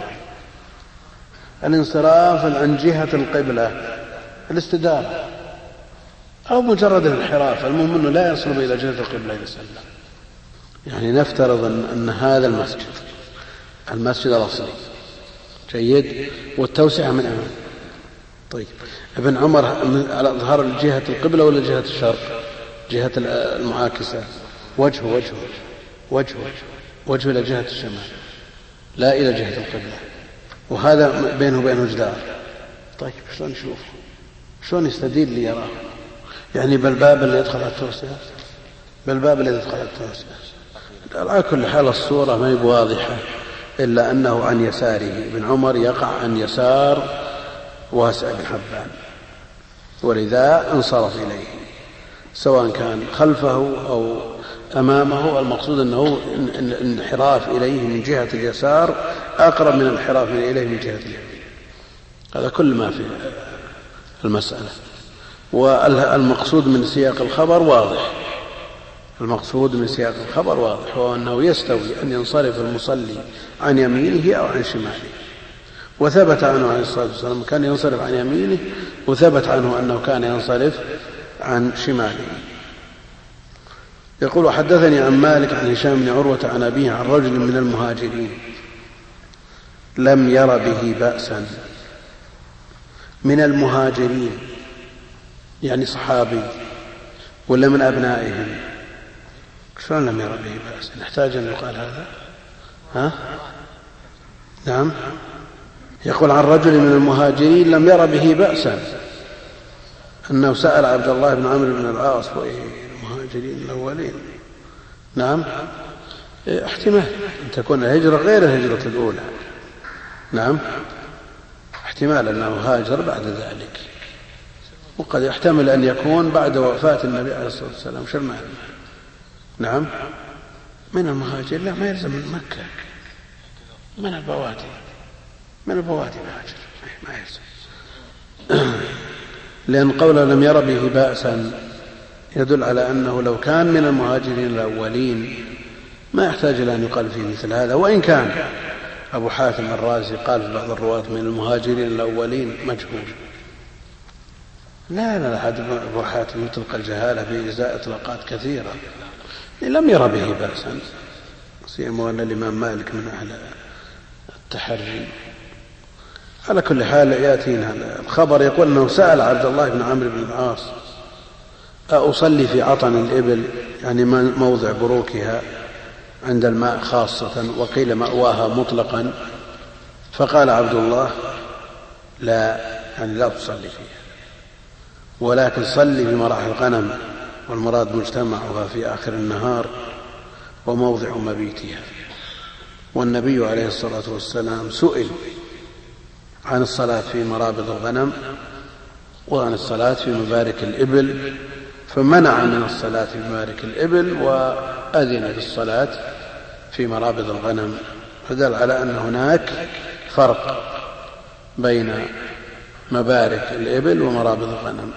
الانصراف عن جهة القبلة الاستدارة أو مجرد الانحراف، المهم أنه لا يصل إلى جهة القبلة إذا سلم. يعني نفترض أن هذا المسجد المسجد الأصلي جيد والتوسعة من أمام. طيب ابن عمر على ظهر جهة القبلة ولا جهة الشرق؟ جهة المعاكسة. وجهه وجهه وجهه وجهه إلى جهة الشمال لا إلى جهة القبلة، وهذا بينه وبينه جدار. طيب شلون نشوف؟ شلون يستدل لي يراه؟ يعني بالباب اللي يدخل على التوسعة، بالباب اللي يدخل على التوسعة. على كل حال الصورة ما هي واضحة، إلا أنه عن يساره. ابن عمر يقع عن يسار واسع بن حبان، ولذا انصرف إليه سواء كان خلفه أو أمامه. المقصود أنه الانحراف إليه من جهة اليسار أقرب من الانحراف إليه من جهة اليمين. هذا كل ما في المسألة. والمقصود من سياق الخبر واضح، المقصود من سياق الخبر واضح، هو أنه يستوي أن ينصرف المصلي عن يمينه أو عن شماله. وثبت عنه عليه الصلاة والسلام كان ينصرف عن يمينه، وثبت عنه أنه كان ينصرف عن شماله. يقول: حدثني عن مالك عن هشام بن عروة عن أبيه عن رجل من المهاجرين لم ير به بأسا. من المهاجرين يعني صحابي ولا من أبنائهم؟ شلون لم ير به بأسا؟ نحتاج أن يقال هذا؟ ها؟ نعم. يقول عن رجل من المهاجرين لم ير به بأسا أنه سأل عبد الله بن عمرو بن العاص: المهاجرين الأولين. نعم. احتمال أن تكون الهجرة غير الهجرة الأولى. نعم. احتمال أنه هاجر بعد ذلك، وقد يحتمل أن يكون بعد وفاة النبي عليه الصلاة والسلام. شو المعنى؟ نعم. من المهاجر لا ما يلزم من مكة، من البوادي، من البوادي مهاجر ما يلزم. لأن قوله لم ير به بأسا يدل على أنه لو كان من المهاجرين الأولين ما يحتاج إلى أن يقال فيه مثل هذا. وإن كان أبو حاتم الرازي قال في بعض الرواة من المهاجرين الأولين مجهول. لا لا أحد أبو حاتم يطلق الجهالة في إزاء إطلاقات كثيرة. لم ير به بأسا، سيما أن الإمام مالك من أهل التحري. على كل حال يأتينا الخبر يقول أنه سأل عبد الله بن عمرو بن العاص: أصلي في عطن الإبل، يعني موضع بروكها عند الماء خاصة، وقيل مأواها مطلقا. فقال عبد الله: لا، يعني لا تصلي فيها، ولكن صلي في مراعي الغنم، والمراد مجتمعها في آخر النهار وموضع مبيتها. والنبي عليه الصلاة والسلام سئل عن الصلاة في مرابض الغنم وعن الصلاة في مبارك الإبل، فمنع من الصلاة في مبارك الإبل وأذن بالصلاة في مرابض الغنم. فدل على أن هناك فرق بين مبارك الإبل ومرابض الغنم،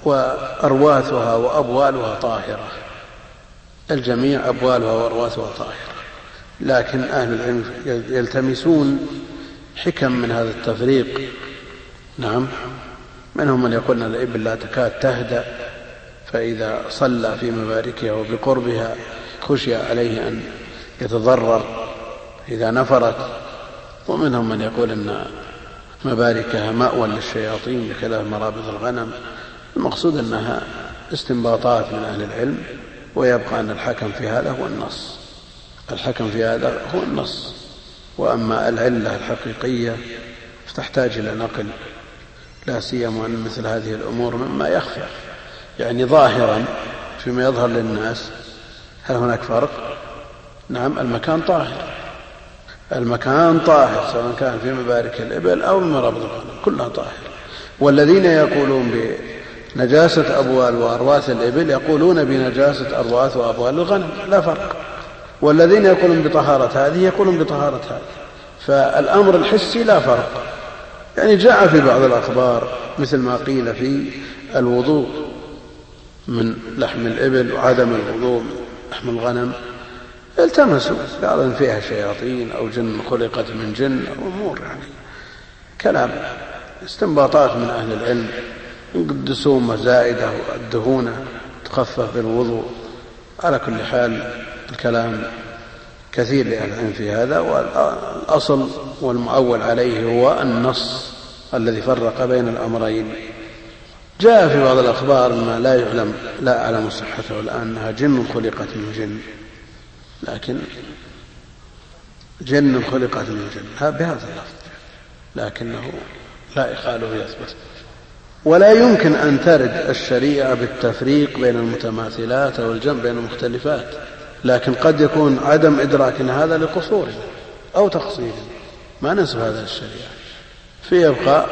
وأرواثها وأبوالها طاهرة، الجميع أبوالها وأرواثها طاهرة، لكن أهل العلم يلتمسون حكم من هذا التفريق. نعم، منهم من يقول أن الإبل لا تكاد تهدأ، فإذا صلى في مباركها وبقربها خشي عليه أن يتضرر إذا نفرت، ومنهم من يقول أن مباركها مأوى للشياطين بخلاف مرابض الغنم. المقصود أنها استنباطات من أهل العلم، ويبقى أن الحكم في هذا هو النص، الحكم في هذا هو النص. وأما العلة الحقيقية فتحتاج إلى نقل، لا سيما أن مثل هذه الأمور مما يخفى، يعني ظاهرا فيما يظهر للناس. هل هناك فرق؟ نعم، المكان طاهر، المكان طاهر سواء كان في مبارك الإبل أو مرابض الغنم كلها طاهر. والذين يقولون بنجاسة أبوال وأرواث الإبل يقولون بنجاسة أرواث وأبوال الغنم، لا فرق. والذين يقولون بطهارة هذه يقولون بطهارة هذه، فالأمر الحسي لا فرق. يعني جاء في بعض الأخبار مثل ما قيل في الوضوء من لحم الإبل وعدم الوضوء من لحم الغنم، التمسوا قال إن فيها شياطين أو جن خلقت من جن أو أمور، يعني كلام استنباطات من أهل العلم، يقدسون زائدة والدهونة تخفف بالوضوء. على كل حال الكلام كثير لأهل العلم في هذا، والأصل والمؤول عليه هو النص الذي فرق بين الأمرين. جاء في بعض الأخبار ما لا يعلم لا أعلم صحته الآن أنها جن خلقت من جن، لكن جن خلقت من جن بهذا اللفظ، لكنه لا إخاله يثبت. ولا يمكن أن ترد الشريعة بالتفريق بين المتماثلات أو الجمع بين المختلفات، لكن قد يكون عدم إدراكنا هذا لقصور أو تقصير، ما ننسب هذا الشريعة. فيبقى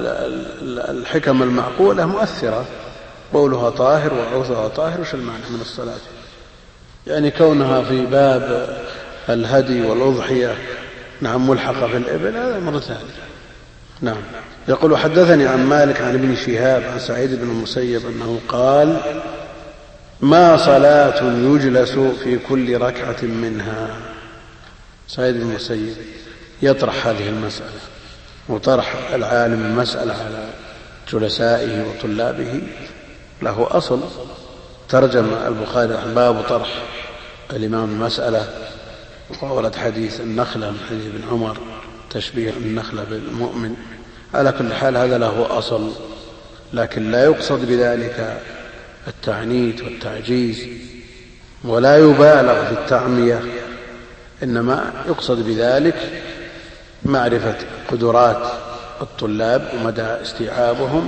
الحكم المعقولة مؤثرة، قولها طاهر وعوثها طاهر، وش المعنى من الصلاة؟ يعني كونها في باب الهدي والأضحية نعم ملحقة في الإبل هذا مرة ثانية. نعم. يقول حدثني عن مالك عن ابن شهاب عن سعيد بن المسيب أنه قال ما صلاة يجلس في كل ركعة منها. سعيد بن المسيب يطرح هذه المسألة، وطرح العالم المسألة على جلسائه وطلابه له أصل. ترجم البخاري عن باب طرح الإمام المسألة، وورد حديث النخلة من حديث ابن عمر تشبيه النخلة بالمؤمن. على كل حال هذا له أصل، لكن لا يقصد بذلك التعنيت والتعجيز، ولا يبالغ في التعمية، إنما يقصد بذلك معرفة قدرات الطلاب ومدى استيعابهم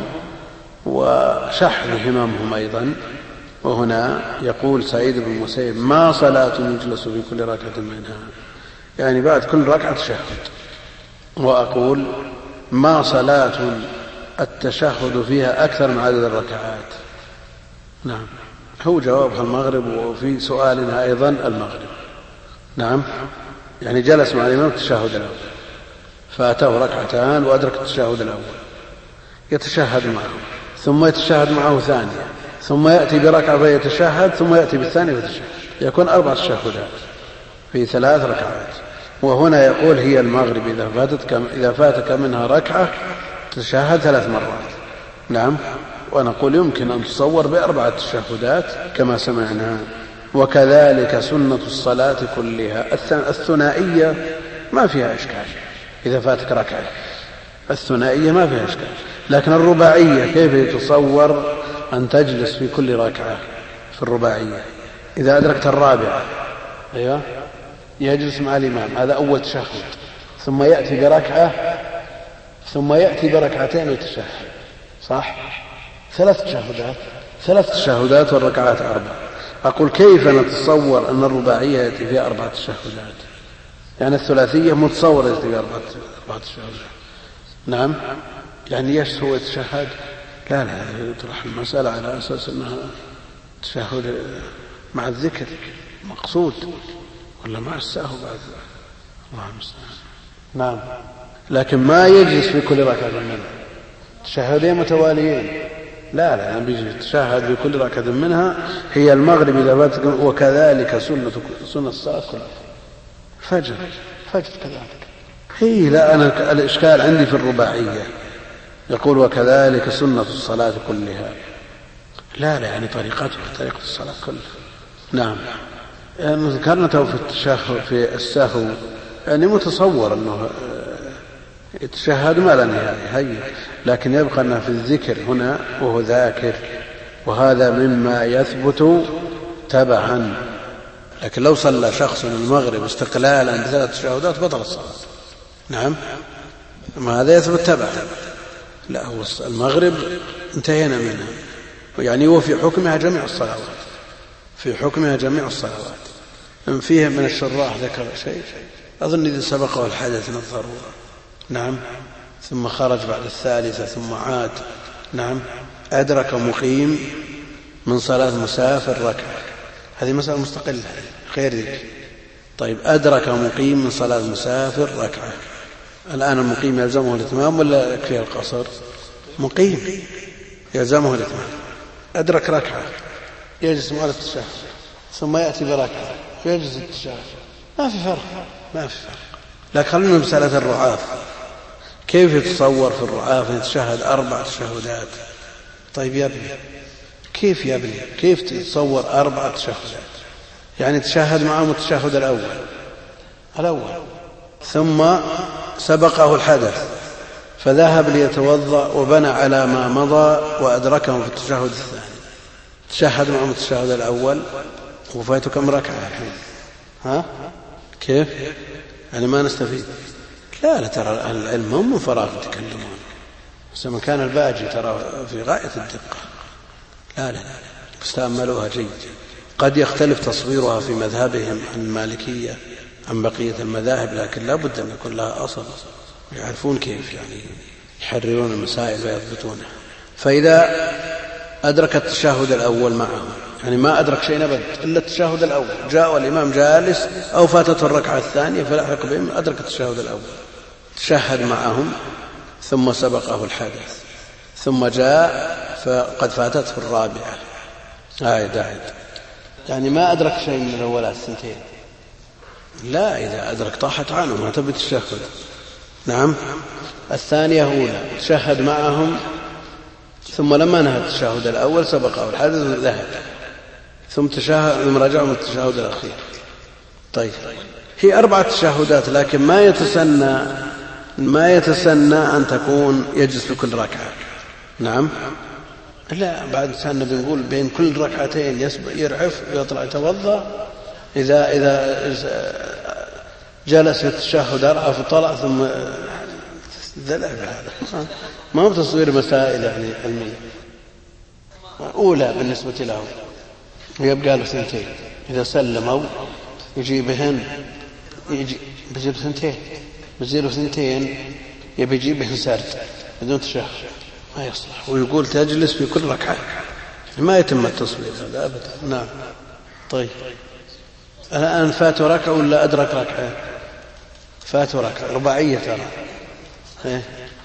وشحذ هممهم أيضا. وهنا يقول سعيد بن المسيب ما صلاة يجلس في كل ركعة منها، يعني بعد كل ركعة تشهد. وأقول ما صلاة التشهد فيها أكثر من عدد الركعات. نعم، هو جوابها المغرب، وفي سؤالنا أيضا المغرب. نعم، يعني جلس مع الإمام التشهد الأول، فأتاه ركعتان وأدرك التشهد الأول، يتشهد معه ثم يتشهد معه ثانية، ثم يأتي بركعة فيتشهد، ثم يأتي بالثانية فيتشهد، يكون أربع تشهدات في ثلاث ركعات. وهنا يقول هي المغرب إذا فاتتك, إذا فاتك منها ركعة تشهد ثلاث مرات. نعم، ونقول يمكن أن تصور بأربعة تشهدات كما سمعنا. وكذلك سنة الصلاة كلها الثنائية ما فيها إشكال، إذا فاتك ركعة الثنائية ما فيها إشكال، لكن الرباعية كيف يتصور أن تجلس في كل ركعة في الرباعية؟ إذا أدركت الرابعة أيوة يجلس مع الإمام، هذا أول تشهد، ثم يأتي بركعة، ثم يأتي بركعتين ويتشهد، صح؟ ثلاث تشهدات، ثلاث تشهدات والركعات أربع. أقول كيف نتصور أن الرباعية يأتي فيها أربعة تشهدات؟ يعني الثلاثية متصورة يأتي فيها أربعة تشهدات. نعم، يعني يش هو يتشهد؟ لا لا، يطرح المسألة على أساس أنها تشهد مع الذكر مقصود، ولا مع السهو بعد الله المستعان. نعم، لكن ما يجلس في كل ركعة منها تشهدين متواليين، لا لا بيجي يتشهد بكل ركعة منها. هي المغرب إذا بات وكذلك سنة سنة الصلاة كلها. فجر فجر كذلك. هي لا أنا الإشكال عندي في الرباعية يقول وكذلك سنة الصلاة كلها. لا لا يعني طريقته طريقة الصلاة كلها. نعم يعني ذكرنا في التشهد في السهو يعني متصور أنه يتشهد ما لا نهاية هي، لكن يبقى أنه في الذكر هنا وهو ذاكر، وهذا مما يثبت تبعا. لكن لو صلى شخص المغرب استقلالا بثلاث تشهدات بطل الصلاة. نعم ما هذا يثبت تبعا. لا هو المغرب انتهينا منها، يعني هو في حكمها جميع الصلوات، في حكمها جميع الصلوات. من فيه من الشراح ذكر شيء أظن إذا سبقه الحدث من الضرورة. نعم ثم خرج بعد الثالثة ثم عاد. نعم أدرك مقيم من صلاة مسافر ركعة، هذه مسألة مستقلة غير ذلك. طيب أدرك مقيم من صلاة مسافر ركعة، الآن المقيم يلزمه الاتمام ولا يكفيه القصر؟ مقيم يلزمه الاتمام. أدرك ركعة يجلس مع التشهد ثم يأتي بركعة فيجلس التشهد، ما في فرق ما في فرق. لكن خلينا مسألة الرعاف، كيف يتصور في الرعاف يتشهد أربع تشهدات؟ طيب يا ابني كيف يا ابني كيف تتصور أربع تشهدات؟ يعني تشهد معهم التشهد الأول الأول ثم سبقه الحدث فذهب ليتوضأ وبنى على ما مضى وأدركهم في التشهد الثاني، تشهد معهم التشهد الأول وفاته كم ركعة الحين؟ ها كيف يعني ما نستفيد؟ لا لا ترى العلم هم من فراغ يتكلمون، بس من كان الباجي ترى في غاية الدقة. لا لا استأملوها جيد. قد يختلف تصويرها في مذهبهم عن المالكية عن بقية المذاهب، لكن لا بد أن يكون لها أصل، يعرفون كيف يعني يحررون المسائل ويضبطونها. فإذا أدرك التشهد الأول معهم، يعني ما أدرك شيء أبدا إلا التشهد الأول، جاء والإمام جالس أو فاتته الركعة الثانية فلحق بهم، أدرك التشهد الأول تشهد معهم ثم سبقه الحدث ثم جاء فقد فاتته الرابعة عايد عايد، يعني ما أدرك شيء من الأولى الثنتين. لا إذا أدرك طاحت عنه ما تبي تشهد. نعم الثانية أولى تشهد معهم ثم لما نهى التشهد الأول سبقه الحدث وذهب ثم تشهد ثم رجع من التشهد الأخير. طيب هي أربعة تشهدات، لكن ما يتسنى ما يتسنى أن تكون يجلس في كل ركعة. نعم لا بعد سنة بنقول بين كل ركعتين يرعف ويطلع يتوضأ، إذا إذا جلس في التشهد أرعف وطلع ثم ذلك هذا ما هو تصوير مسائل يعني علمية. أولى بالنسبة له ويبقى له سنتين، إذا سلموا يجي بهن يجي بيجيب سنتين بيجيب سنتين يبي يجيب بهن سرد بدون تشهد ما يصلح، ويقول تجلس في كل ركعة ما يتم التصوير هذا أبدا. نعم طيب الآن فاتوا ركعة ولا أدرك ركعة؟ فاتوا ركعة رباعية ترى إيه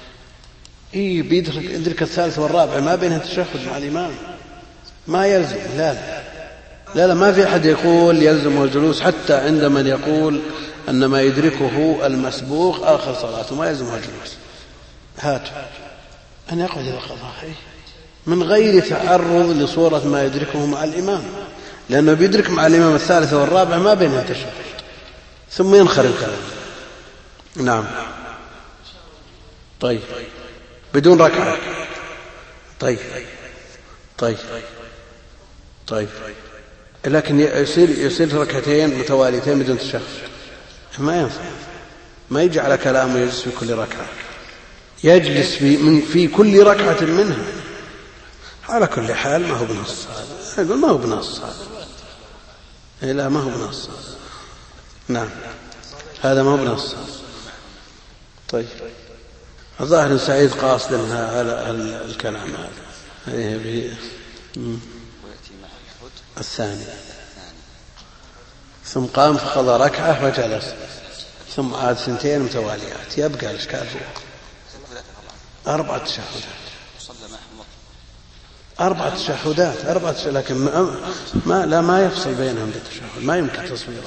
إيه بيدرك يدرك الثالث والرابع ما بينها تشهد مع الإمام ما يلزم. لا لا لا, لا ما في أحد يقول يلزم الجلوس، حتى عند من يقول أن ما يدركه المسبوق آخر صلاته ما يلزمه الجلوس. هاتوا أن يقعد إلى القضاء من غير تعرض لصورة ما يدركه مع الإمام، لأنه بيدرك مع الإمام الثالث والرابع ما بينها تشهد ثم ينخرم كلامه. نعم طيب بدون ركعة. طيب طيب طيب لكن يصير يصير ركعتين متواليتين بدون تشهد ما ينفع، ما يجي على كلامه يجلس في كل ركعة، يجلس في من في كل ركعة منها. على كل حال ما هو بنص، يقول ما هو بنص هذا، لا ما هو بنص. نعم هذا ما هو بنص. طيب الظاهر سعيد قاصد من هذا الكلام هذا الثاني، ثم قام فقضى ركعة وجلس ثم عاد سنتين متواليات، يبقى الإشكال فوق أربعة تشهدات. أربعة تشهدات أربعة تشهدات لكن ما, ما لا ما يفصل بينهم بالتشهد، ما يمكن تصويره.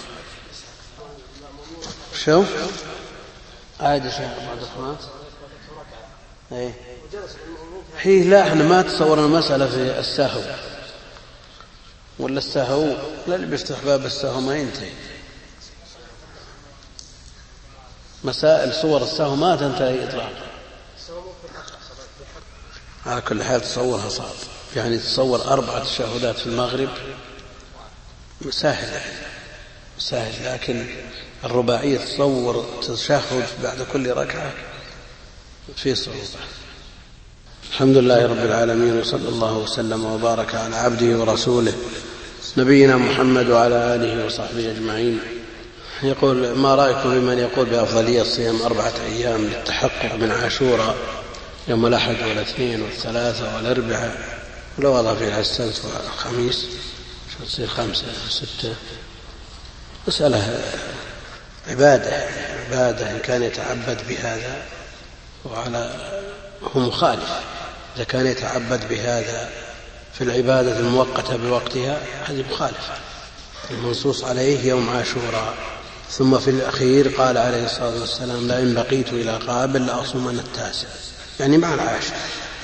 شوف عاد شيخ عبد الرحمن ايه هي لا احنا ما تصورنا المسألة في السهو، ولا السهو لا اللي بيفتح باب السهو ما ينتهي، مسائل صور السهو ما تنتهي إطلاقا. على كل حال تصورها صعب، يعني تصور أربعة تشهدات في المغرب سهل سهل، لكن الرباعية تصور تشهد بعد كل ركعة في صعوبة. الحمد لله رب العالمين، وصلى الله وسلم وبارك على عبده ورسوله نبينا محمد وعلى آله وصحبه أجمعين. يقول: ما رأيكم بمن يقول بأفضلية صيام أربعة أيام للتحقق من عاشوراء يوم الأحد والاثنين والثلاثة والأربعاء، ولو وضع فيها السبت والخميس شو تصير خمسة ستة؟ مسألة عبادة عبادة إن كان يتعبد بهذا وعلى هو مخالف. إذا كان يتعبد بهذا في العبادة المؤقتة بوقتها هذه مخالفة. المنصوص عليه يوم عاشوراء، ثم في الأخير قال عليه الصلاة والسلام: لئن بقيت إلى قابل لأصومن التاسع، يعني مع العاشر.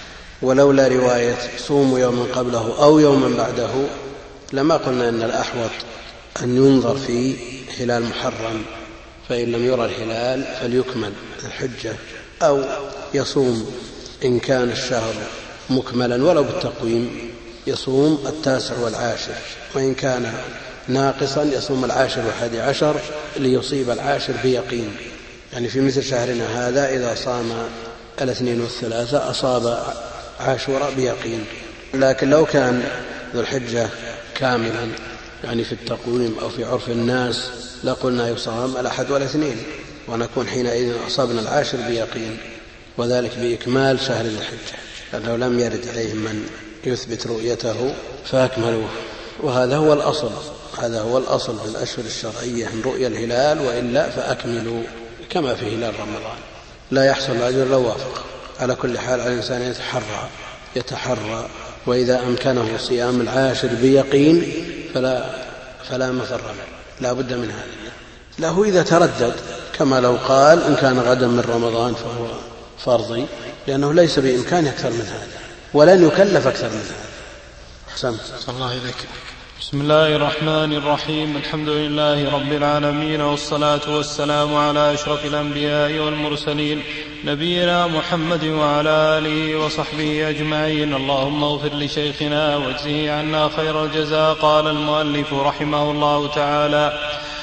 ولولا رواية صوموا يوما قبله أو يوما بعده لما قلنا أن الأحوط أن ينظر في هلال محرم، فإن لم يرى الهلال فليكمل الحجة، أو يصوم إن كان الشهر مكملا ولو بالتقويم يصوم التاسع والعاشر، وإن كان ناقصا يصوم العاشر والحادي عشر ليصيب العاشر بيقين. يعني في مثل شهرنا هذا إذا صام الاثنين والثلاثة أصاب عاشوراء بيقين. لكن لو كان ذو الحجة كاملا يعني في التقويم أو في عرف الناس لقلنا يصام الأحد والاثنين، ونكون حينئذ أصابنا العاشر بيقين، وذلك بإكمال شهر ذي الحجة، لأنه لم يرد عليهم من يثبت رؤيته فأكملوه. وهذا هو الأصل، هذا هو الأصل في الأشهر الشرعية، من رؤية الهلال، وإلا فأكملوا كما في هلال رمضان، لا يحصل الأجر لو وافق. على كل حال على الإنسان يتحرى يتحرى وإذا أمكنه صيام العاشر بيقين فلا, فلا مفر منه، لا بد من هذا. له إذا تردد كما لو قال إن كان غدا من رمضان فهو فرضي، لأنه ليس بإمكانه أكثر من هذا، ولن يكلف أكثر من هذا. أحسنت. صلى الله عليك. بسم الله الرحمن الرحيم. الحمد لله رب العالمين، والصلاة والسلام على أشرف الأنبياء والمرسلين نبينا محمد وعلى آله وصحبه أجمعين. اللهم اغفر لشيخنا واجزه عنا خير الجزاء. قال المؤلف رحمه الله تعالى: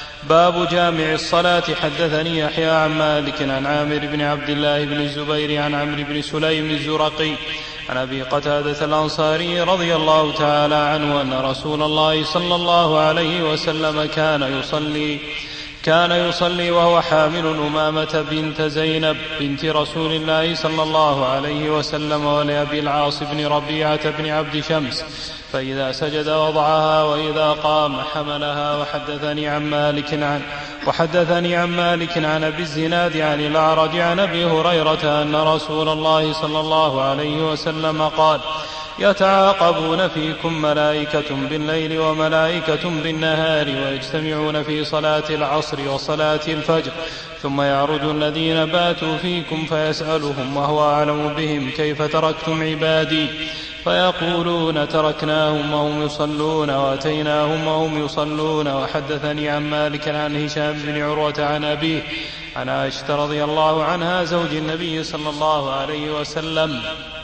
باب جامع الصلاة. حدثني يحيى عن مالك عن عامر بن عبد الله بن الزبير عن عمرو بن سليم الزرقي عن أبي قتادة الأنصاري رضي الله تعالى عنه أن رسول الله صلى الله عليه وسلم كان يصلي كان يصلي وهو حامل أمامة بنت زينب بنت رسول الله صلى الله عليه وسلم ولأبي العاص بن ربيعة بن عبد شمس، فإذا سجد وضعها وإذا قام حملها. وحدثني عن مالك عن وحدثني عن مالك عن أبي الزناد عن الأعرج عن أبي هريرة أن رسول الله صلى الله عليه وسلم قال: يتعاقبون فيكم ملائكة بالليل وملائكة بالنهار، ويجتمعون في صلاة العصر وصلاة الفجر، ثم يعرج الذين باتوا فيكم فيسألهم وهو أعلم بهم: كيف تركتم عبادي؟ فيقولون: تركناهم وهم يصلون وأتيناهم وهم يصلون. وحدثني عن مالك عن هشام بن عروة عن أبيه عن عائشة رضي الله عنها زوج النبي صلى الله عليه وسلم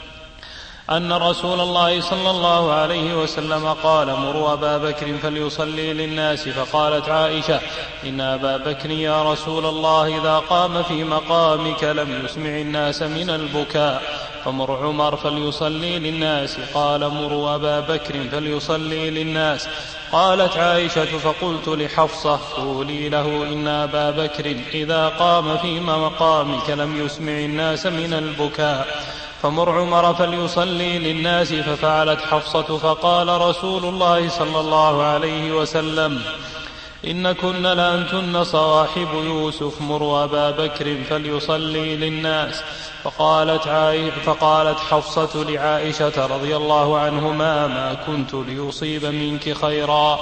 أن رسول الله صلى الله عليه وسلم قال: مروا أبا بكر فليصلي للناس. فقالت عائشة: إن أبا بكر يا رسول الله إذا قام في مقامك لم يسمع الناس من البكاء، فمر عمر فليصلي للناس. قال: مروا أبا بكر فليصلي للناس. قالت عائشة: فقلت لحفصة: قولي له إن أبا بكر إذا قام في مقامك لم يسمع الناس من البكاء، فمر عمر فليصلي للناس. ففعلت حفصة، فقال رسول الله صلى الله عليه وسلم: إن كن لأنتن صواحب يوسف، مروا أبا بكر فليصلي للناس. فقالت, فقالت حفصة لعائشة رضي الله عنهما ما كنت ليصيب منك خيرا.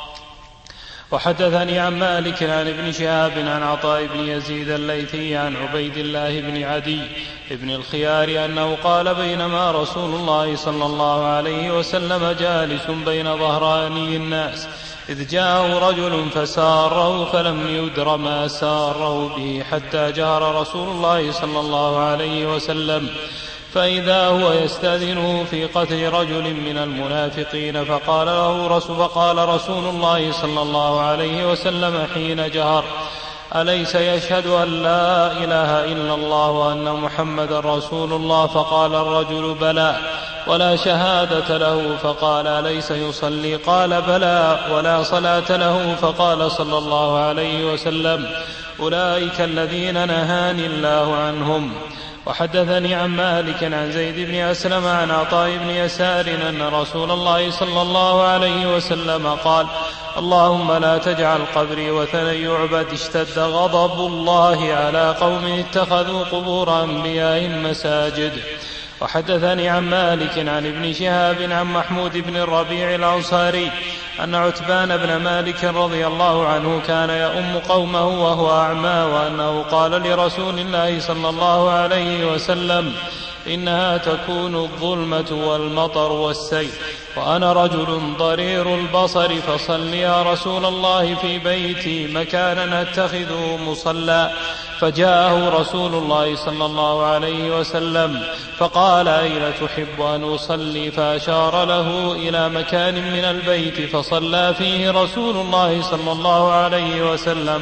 وحدثني عن مالك عن ابن شهاب عن عطاء بن يزيد الليثي عن عبيد الله بن عدي بن الخيار أنه قال بينما رسول الله صلى الله عليه وسلم جالس بين ظهراني الناس إذ جاءه رجل فساره فلم يدر ما ساره به حتى جهر رسول الله صلى الله عليه وسلم فإذا هو يستأذنه في قتل رجل من المنافقين فقال له رسول, فقال رسول الله صلى الله عليه وسلم حين جهر أليس يشهد أن لا إله إلا الله وأن محمد رسول الله؟ فقال الرجل بلى ولا شهادة له. فقال أليس يصلي؟ قال بلى ولا صلاة له. فقال صلى الله عليه وسلم أولئك الذين نهاني الله عنهم. وحدثني عن مالك عن زيد بن أسلم عن عطاء بن يسار أن رسول الله صلى الله عليه وسلم قال اللهم لا تجعل قبري وثنا يعبد اشتد غضب الله على قوم اتخذوا قبور أنبيائهم مساجد. وحدثني عن مالك عن ابن شهاب عن محمود بن الربيع الأنصاري أن عتبان بن مالك رضي الله عنه كان يؤم قومه وهو أعمى وأنه قال لرسول الله صلى الله عليه وسلم إنها تكون الظلمة والمطر والسيل وأنا رجل ضرير البصر فصل يا رسول الله في بيتي مكانا أتخذه مصلى. فجاءه رسول الله صلى الله عليه وسلم فقال أين تحب أن أصلي؟ فأشار له إلى مكان من البيت فصلى فيه رسول الله صلى الله عليه وسلم.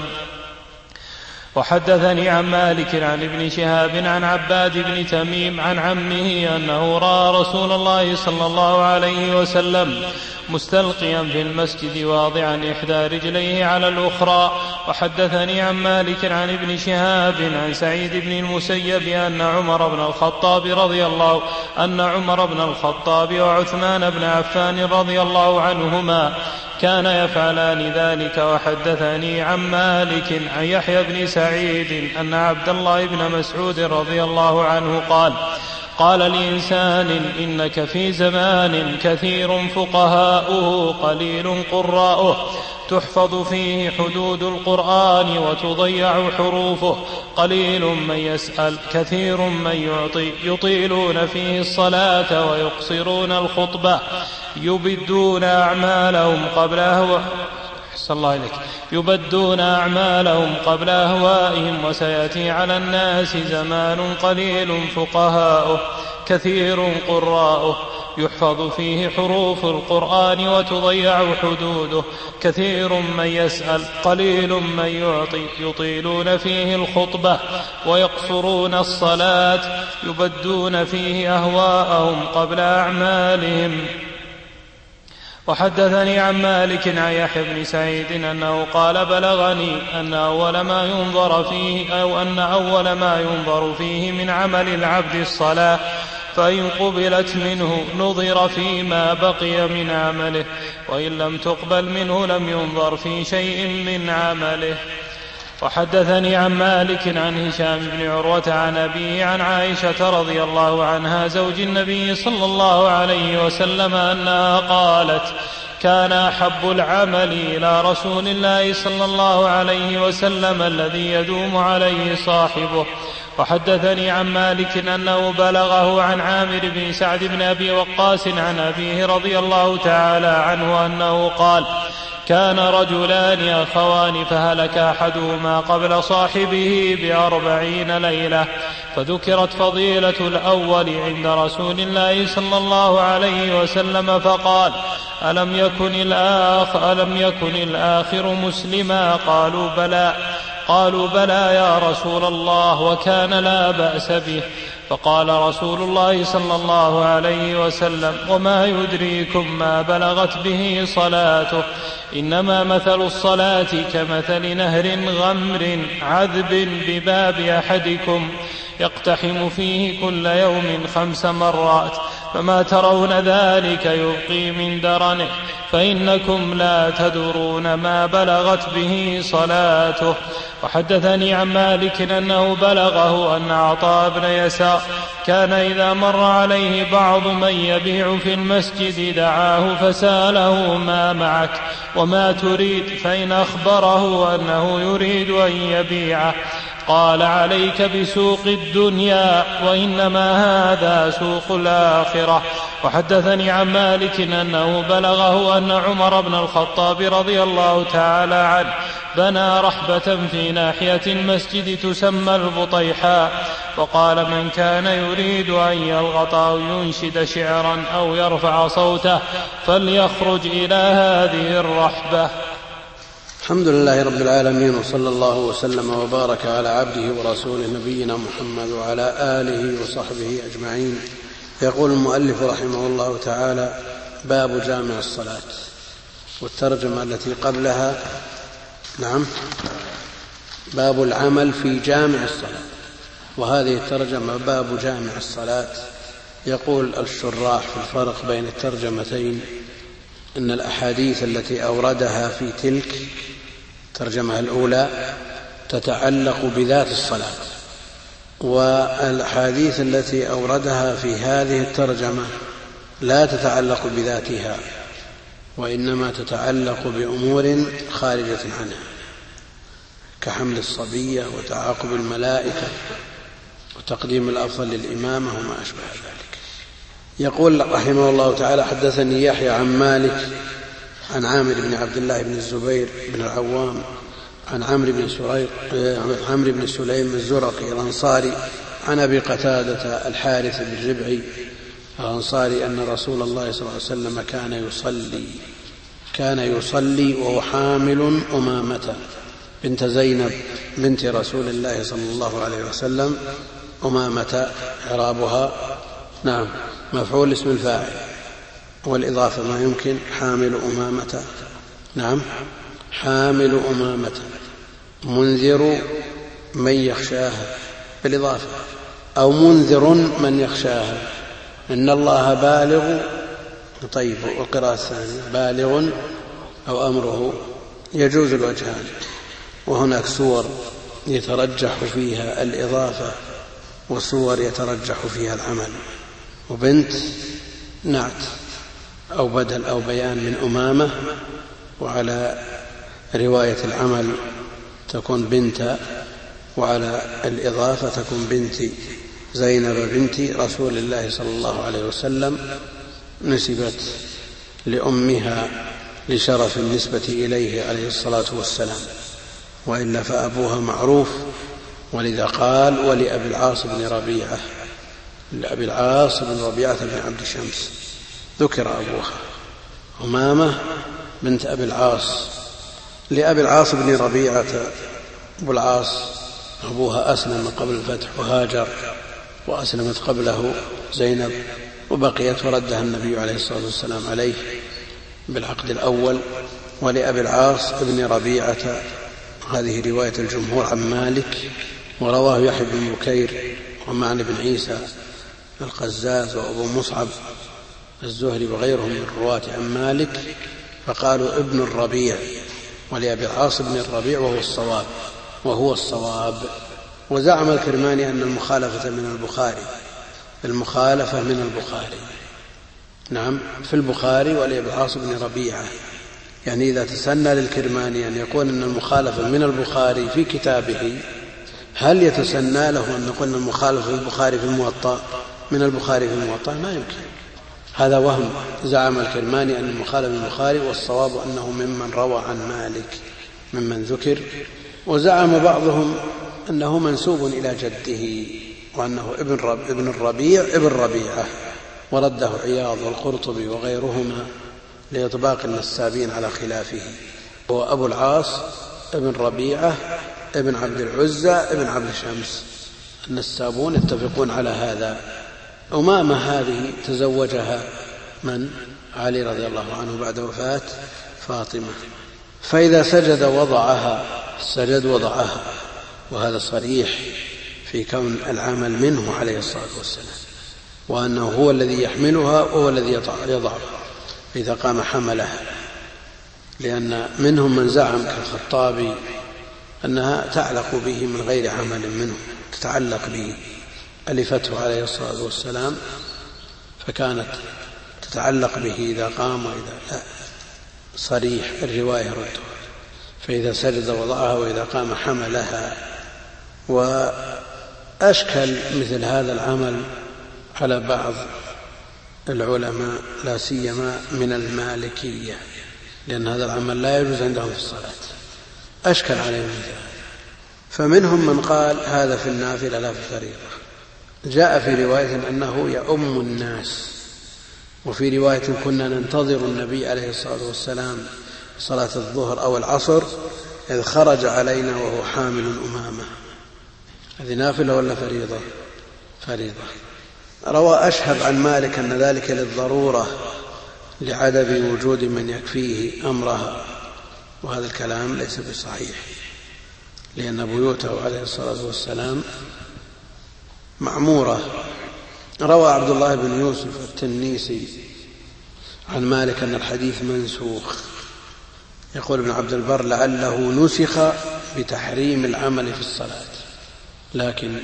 وحدثني عن مالك عن ابن شهاب عن عباد بن تميم عن عمه أنه رأى رسول الله صلى الله عليه وسلم مستلقيا في المسجد واضعا إحدى رجليه على الأخرى. وحدثني عن مالك عن ابن شهاب عن سعيد بن المسيب أن عمر بن الخطاب رضي الله أن عمر بن الخطاب وعثمان بن عفان رضي الله عنهما كان يفعلان ذلك. وحدثني عن مالك عن يحيى بن سعيد أن عبد الله بن مسعود رضي الله عنه قال قال لإنسان إنك في زمان كثير فقهاؤه قليل قراؤه تحفظ فيه حدود القرآن وتضيع حروفه قليل من يسأل كثير من يعطي يطيلون فيه الصلاة ويقصرون الخطبة يبدون أعمالهم قبل أهوائهم صلى الله عليك يبدون أعمالهم قبل أهوائهم. وسيأتي على الناس زمان قليل فقهاؤه كثير قراؤه يحفظ فيه حروف القرآن وتضيع حدوده كثير من يسأل قليل من يعطي يطيلون فيه الخطبة ويقصرون الصلاة يبدون فيه أهواءهم قبل أعمالهم. وحدثني عن مالك عن يحيى بن سعيد أنه قال بلغني أن أول ما ينظر فيه أو أن أول ما ينظر فيه من عمل العبد الصلاة فإن قبلت منه نظر فيما بقي من عمله وإن لم تقبل منه لم ينظر في شيء من عمله. وحدثني عن مالك عن هشام بن عروة عن أبيه عن عائشة رضي الله عنها زوج النبي صلى الله عليه وسلم أنها قالت كان أحب العمل إلى رسول الله صلى الله عليه وسلم الذي يدوم عليه صاحبه. وحدثني عن مالك أنه بلغه عن عامر بن سعد بن أبي وقاص عن أبيه رضي الله تعالى عنه أنه قال كان رجلان أخوان فهلك أحدهما قبل صاحبه بأربعين ليلة فذكرت فضيلة الأول عند رسول الله صلى الله عليه وسلم فقال ألم يكن الآخر, ألم يكن الآخر مسلما؟ قالوا بلى قالوا بلى يا رسول الله وكان لا بأس به. فقال رسول الله صلى الله عليه وسلم وما يدريكم ما بلغت به صلاته إنما مثل الصلاة كمثل نهر غمر عذب بباب أحدكم يقتحم فيه كل يوم خمس مرات فما ترون ذلك يبقي من درنه، فإنكم لا تدرون ما بلغت به صلاته. وحدثني عن مالك أنه بلغه أن عطاء بن يسار كان إذا مر عليه بعض من يبيع في المسجد دعاه فسأله: ما معك وما تريد؟ فإن أخبره أنه يريد أن يبيعه قال: عليك بسوق الدنيا، وإنما هذا سوق الآخرة. وحدثني عن مالك أنه بلغه أن عمر بن الخطاب رضي الله تعالى عنه بنى رحبة في ناحية المسجد تسمى البطيحاء، وقال: من كان يريد أن يلغط أو ينشد شعرا أو يرفع صوته فليخرج إلى هذه الرحبة. الحمد لله رب العالمين، وصلى الله وسلم وبارك على عبده ورسوله نبينا محمد وعلى آله وصحبه أجمعين. يقول المؤلف رحمه الله تعالى: باب جامع الصلاة. والترجمة التي قبلها نعم باب العمل في جامع الصلاة، وهذه الترجمة باب جامع الصلاة. يقول الشراح في الفرق بين الترجمتين إن الأحاديث التي أوردها في تلك الترجمة الأولى تتعلق بذات الصلاة، والأحاديث التي أوردها في هذه الترجمة لا تتعلق بذاتها، وإنما تتعلق بأمور خارجة عنها كحمل الصبية وتعاقب الملائكة وتقديم الأفضل للإمامة وما أشبه ذلك. يقول رحمه الله تعالى: حدثني يحيى عن مالك عن عامر بن عبد الله بن الزبير بن العوام عن عمرو بن سريق عمرو بن سليم الزرقي الأنصاري عن أبي قتادة الحارث بن ربعي الأنصاري أن رسول الله صلى الله عليه وسلم كان يصلي كان يصلي وهو حامل أمامة بنت زينب بنت رسول الله صلى الله عليه وسلم. أمامة إعرابها نعم مفعول اسم الفاعل، والإضافة ما يمكن حامل أمامة نعم حامل أمامة منذر من يخشاها بالإضافة، أو منذر من يخشاها. إن الله بالغ طيب، والقراءة الثانية بالغ أو أمره يجوز الوجهان. وهناك صور يترجح فيها الإضافة وصور يترجح فيها العمل. وبنت نعت أو بدل أو بيان من أمامة، وعلى رواية العمل تكون بنت، وعلى الإضافة تكون بنتي. زينب بنت رسول الله صلى الله عليه وسلم نسبت لأمها لشرف النسبة إليه عليه الصلاة والسلام، وإلا فأبوها معروف، ولذا قال: ولأبي العاص بن ربيعة لأبي العاص بن ربيعة بن عبد الشمس ذكر أبوها. أمامة بنت أبي العاص لأبي العاص بن ربيعة. أبو العاص أبوها أسلم قبل الفتح وهاجر، وأسلمت قبله زينب، وبقيت وردها النبي عليه الصلاة والسلام عليه بالعقد الأول. ولأبي العاص بن ربيعة هذه رواية الجمهور عن مالك، ورواه يحيى بن بكير ومعنى بن عيسى القزاز وأبو مصعب الزهري وغيرهم من الرواة عن مالك، فقالوا ابن الربيع، ولأبي العاص بن الربيع وهو الصواب وهو الصواب. وزعم الكرماني أن المخالفة من البخاري المخالفة من البخاري نعم في البخاري ولأبي العاص بن ربيعة. يعني إذا تسنى للكرماني أن يقول أن المخالفة من البخاري في كتابه، هل يتسنى له أن نقول المخالفة في البخاري في الموطأ من البخاري في الموطأ؟ ما يمكن، هذا وهم. زعم الكرماني أن المخالفة من البخاري، والصواب أنه ممن روى عن مالك ممن ذكر. وزعم بعضهم أنه منسوب إلى جده، وأنه ابن, رب ابن الربيع ابن ربيعة، ورده عياض والقرطبي وغيرهما لإطباق النسابين على خلافه. هو أبو العاص ابن ربيعة ابن عبد العزى ابن عبد الشمس. النسابون يتفقون على هذا. أمامة هذه تزوجها من؟ علي رضي الله عنه بعد وفاة فاطمة. فإذا سجد وضعها السجد وضعها، وهذا صريح في كون العمل منه عليه الصلاة والسلام. وأنه هو الذي يحملها وهو الذي يضعها إذا قام حملها، لأن منهم من زعم كالخطابي أنها تعلق به من غير عمل منه، تتعلق به، ألفته عليه الصلاة والسلام فكانت تتعلق به إذا قام وإذا لا، صريح الرواية ردها، فإذا سجد وضعها وإذا قام حملها. وأشكل مثل هذا العمل على بعض العلماء لا سيما من المالكية، لأن هذا العمل لا يجوز عندهم في الصلاة، أشكل عليهم ذلك. فمنهم من قال هذا في النافلة لا في الفريضة. جاء في رواية أنه يؤم الناس، وفي رواية كنا ننتظر النبي عليه الصلاة والسلام صلاة الظهر أو العصر إذ خرج علينا وهو حامل أمامه. هذه نافلة ولا فريضة؟ فريضة. روى أشهب عن مالك أن ذلك للضرورة لعدم وجود من يكفيه أمرها، وهذا الكلام ليس بصحيح، لأن بيوته عليه الصلاة والسلام معمورة. روى عبد الله بن يوسف التنيسي عن مالك أن الحديث منسوخ. يقول ابن عبد البر لعله نسخ بتحريم العمل في الصلاة، لكن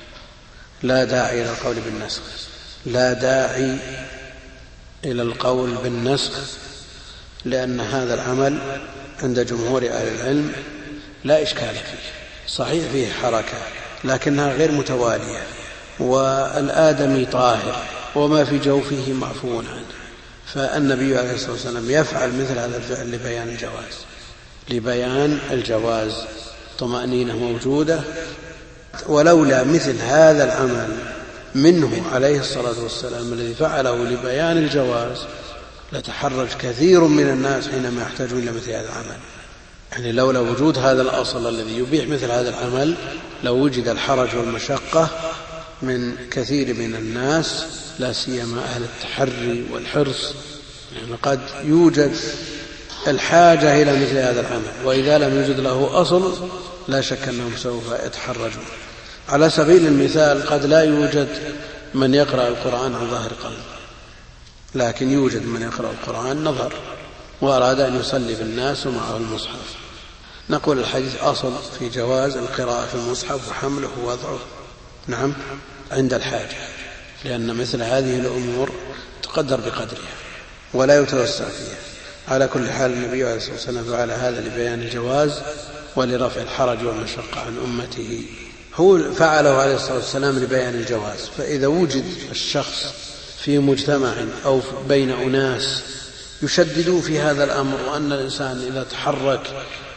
لا داعي إلى القول بالنسخ، لا داعي إلى القول بالنسخ، لأن هذا العمل عند جمهور أهل العلم لا إشكال فيه، صحيح فيه حركة لكنها غير متوالية، والآدمي طاهر وما في جوفه معفو عنه، فالنبي عليه الصلاة والسلام يفعل مثل هذا الفعل لبيان الجواز، لبيان الجواز طمأنينة موجودة. ولولا مثل هذا العمل منه عليه الصلاة والسلام الذي فعله لبيان الجواز لتحرج كثير من الناس حينما يحتاجون إلى مثل هذا العمل. يعني لولا وجود هذا الأصل الذي يبيح مثل هذا العمل لو وجد الحرج والمشقة من كثير من الناس، لا سيما أهل التحري والحرص، يعني قد يوجد الحاجة إلى مثل هذا العمل، وإذا لم يوجد له أصل لا شك أنهم سوف يتحرجون. على سبيل المثال قد لا يوجد من يقرأ القرآن عن ظهر قلب، لكن يوجد من يقرأ القرآن نظر وأراد أن يصلي بالناس ومعه المصحف، نقول الحديث أصل في جواز القراءة في المصحف وحمله ووضعه، نعم، عند الحاجة، لأن مثل هذه الأمور تقدر بقدرها ولا يتوسع فيها. على كل حال النبي عليه الصلاة والسلام فعل هذا لبيان الجواز ولرفع الحرج والمشقة عن أمته، هو فعله عليه الصلاة والسلام لبيان الجواز. فإذا وجد الشخص في مجتمع أو بين أناس يشددوا في هذا الأمر، وأن الإنسان إذا تحرك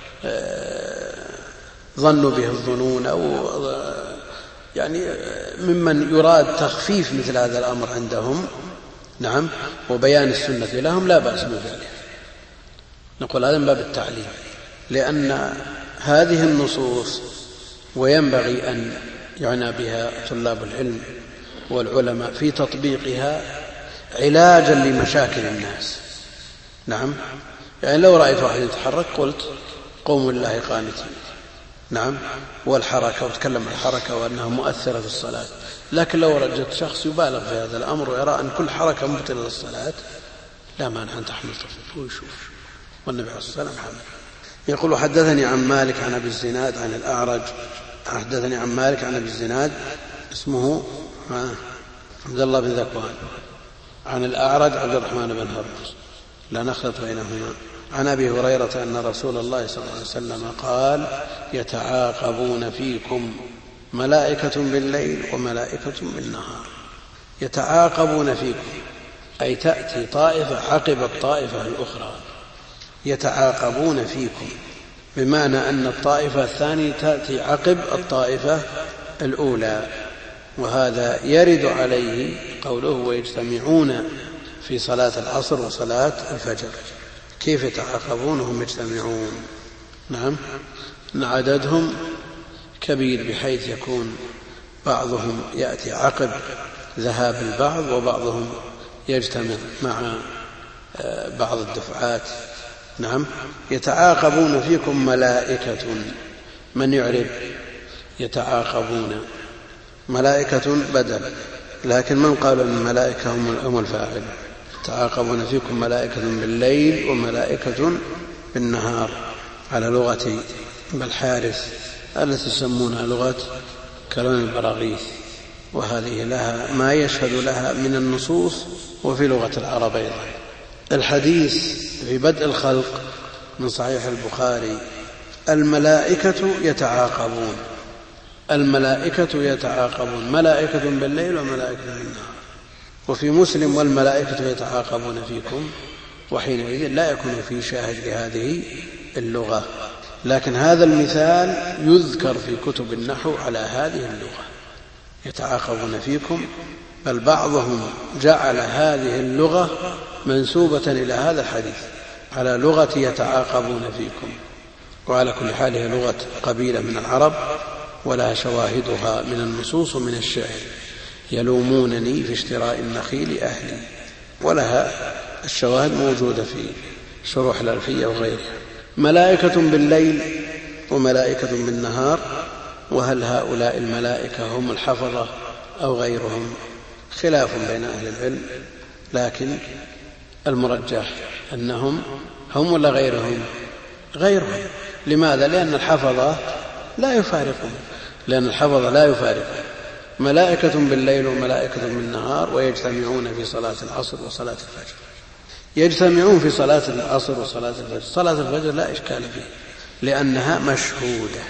ظنوا به الظنون أو يعني ممن يراد تخفيف مثل هذا الأمر عندهم، نعم، وبيان السنة لهم، لا بأس بذلك. نقول هذا من باب التعليم، لأن هذه النصوص وينبغي أن يعنى بها طلاب العلم والعلماء في تطبيقها علاجا لمشاكل الناس، نعم. يعني لو رأيت واحد يتحرك قلت قوموا لله قانتين، نعم، والحركة، وتكلم عن الحركة وأنها مؤثرة في الصلاة. لكن لو رجت شخص يبالغ في هذا الأمر ويرى أن كل حركة مبطلة للصلاة، لا مانع أن تحمل طفل ويشوف، والنبي عليه الصلاة والسلام حمل. يقول حدثني عن مالك عن أبي الزناد عن الأعرج، حدثني عن مالك عن أبي الزناد اسمه عبد الله بن ذكوان، عن الأعرج عبد الرحمن بن هرمز، لا نخلط بينهما، عن أبي هريرة أن رسول الله صلى الله عليه وسلم قال يتعاقبون فيكم ملائكة بالليل وملائكة بالنهار. يتعاقبون فيكم أي تأتي طائفة عقب الطائفة الأخرى، يتعاقبون فيكم بمعنى أن الطائفة الثانية تأتي عقب الطائفة الأولى. وهذا يرد عليه قوله ويجتمعون في صلاة العصر وصلاة الفجر. كيف يتعاقبون وهم يجتمعون؟ نعم، عددهم كبير بحيث يكون بعضهم يأتي عقب ذهاب البعض وبعضهم يجتمع مع بعض الدفعات. نعم، يتعاقبون فيكم ملائكة، من يعرب يتعاقبون؟ ملائكة بدل، لكن من قال أن الملائكة هم الفاعل؟ تعاقبون فيكم ملائكة بالليل وملائكة بالنهار على لغة بالحارث التي يسمونها لغة كلام البراغيث، وهذه لها ما يشهد لها من النصوص وفي لغة العرب أيضا. الحديث في بدء الخلق من صحيح البخاري الملائكة يتعاقبون، الملائكة يتعاقبون، ملائكة بالليل وملائكة بالنهار. وفي مسلم والملائكة يتعاقبون فيكم، وحينئذ لا يكون في شاهد لهذه اللغة. لكن هذا المثال يذكر في كتب النحو على هذه اللغة، يتعاقبون فيكم، بل بعضهم جعل هذه اللغة منسوبة إلى هذا الحديث على لغة يتعاقبون فيكم. وعلى كل حال هي لغة قبيلة من العرب ولها شواهدها من النصوص ومن الشعر، يلومونني في اشتراء النخيل أهلي، ولها الشواهد موجودة في شروح الألفية وغيرها. ملائكة بالليل وملائكة بالنهار، وهل هؤلاء الملائكة هم الحفظة أو غيرهم؟ خلاف بين أهل العلم، لكن المرجح أنهم هم ولا غيرهم؟ غيرهم. لماذا؟ لأن الحفظة لا يفارقون، لأن الحفظة لا يفارقون، ملائكة بالليل وملائكة بالنهار، ويجتمعون في صلاة العصر وصلاة الفجر، يجتمعون في صلاة العصر وصلاة الفجر. صلاة الفجر لا إشكال فيه لأنها مشهودة،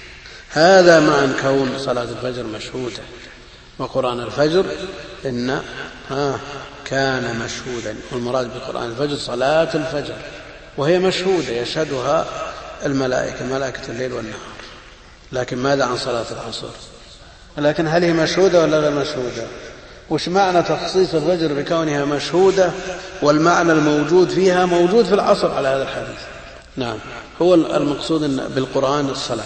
هذا مع كون صلاة الفجر مشهودة. وقرآن الفجر إن ها كان مشهودا، والمراد بقرآن الفجر صلاة الفجر، وهي مشهودة يشهدها الملائكة، ملائكة الليل والنهار. لكن ماذا عن صلاة العصر؟ لكن هل هي مشهودة ولا غير مشهودة؟ وش معنى تخصيص الفجر بكونها مشهودة والمعنى الموجود فيها موجود في العصر على هذا الحديث؟ نعم، هو المقصود بالقرآن الصلاة،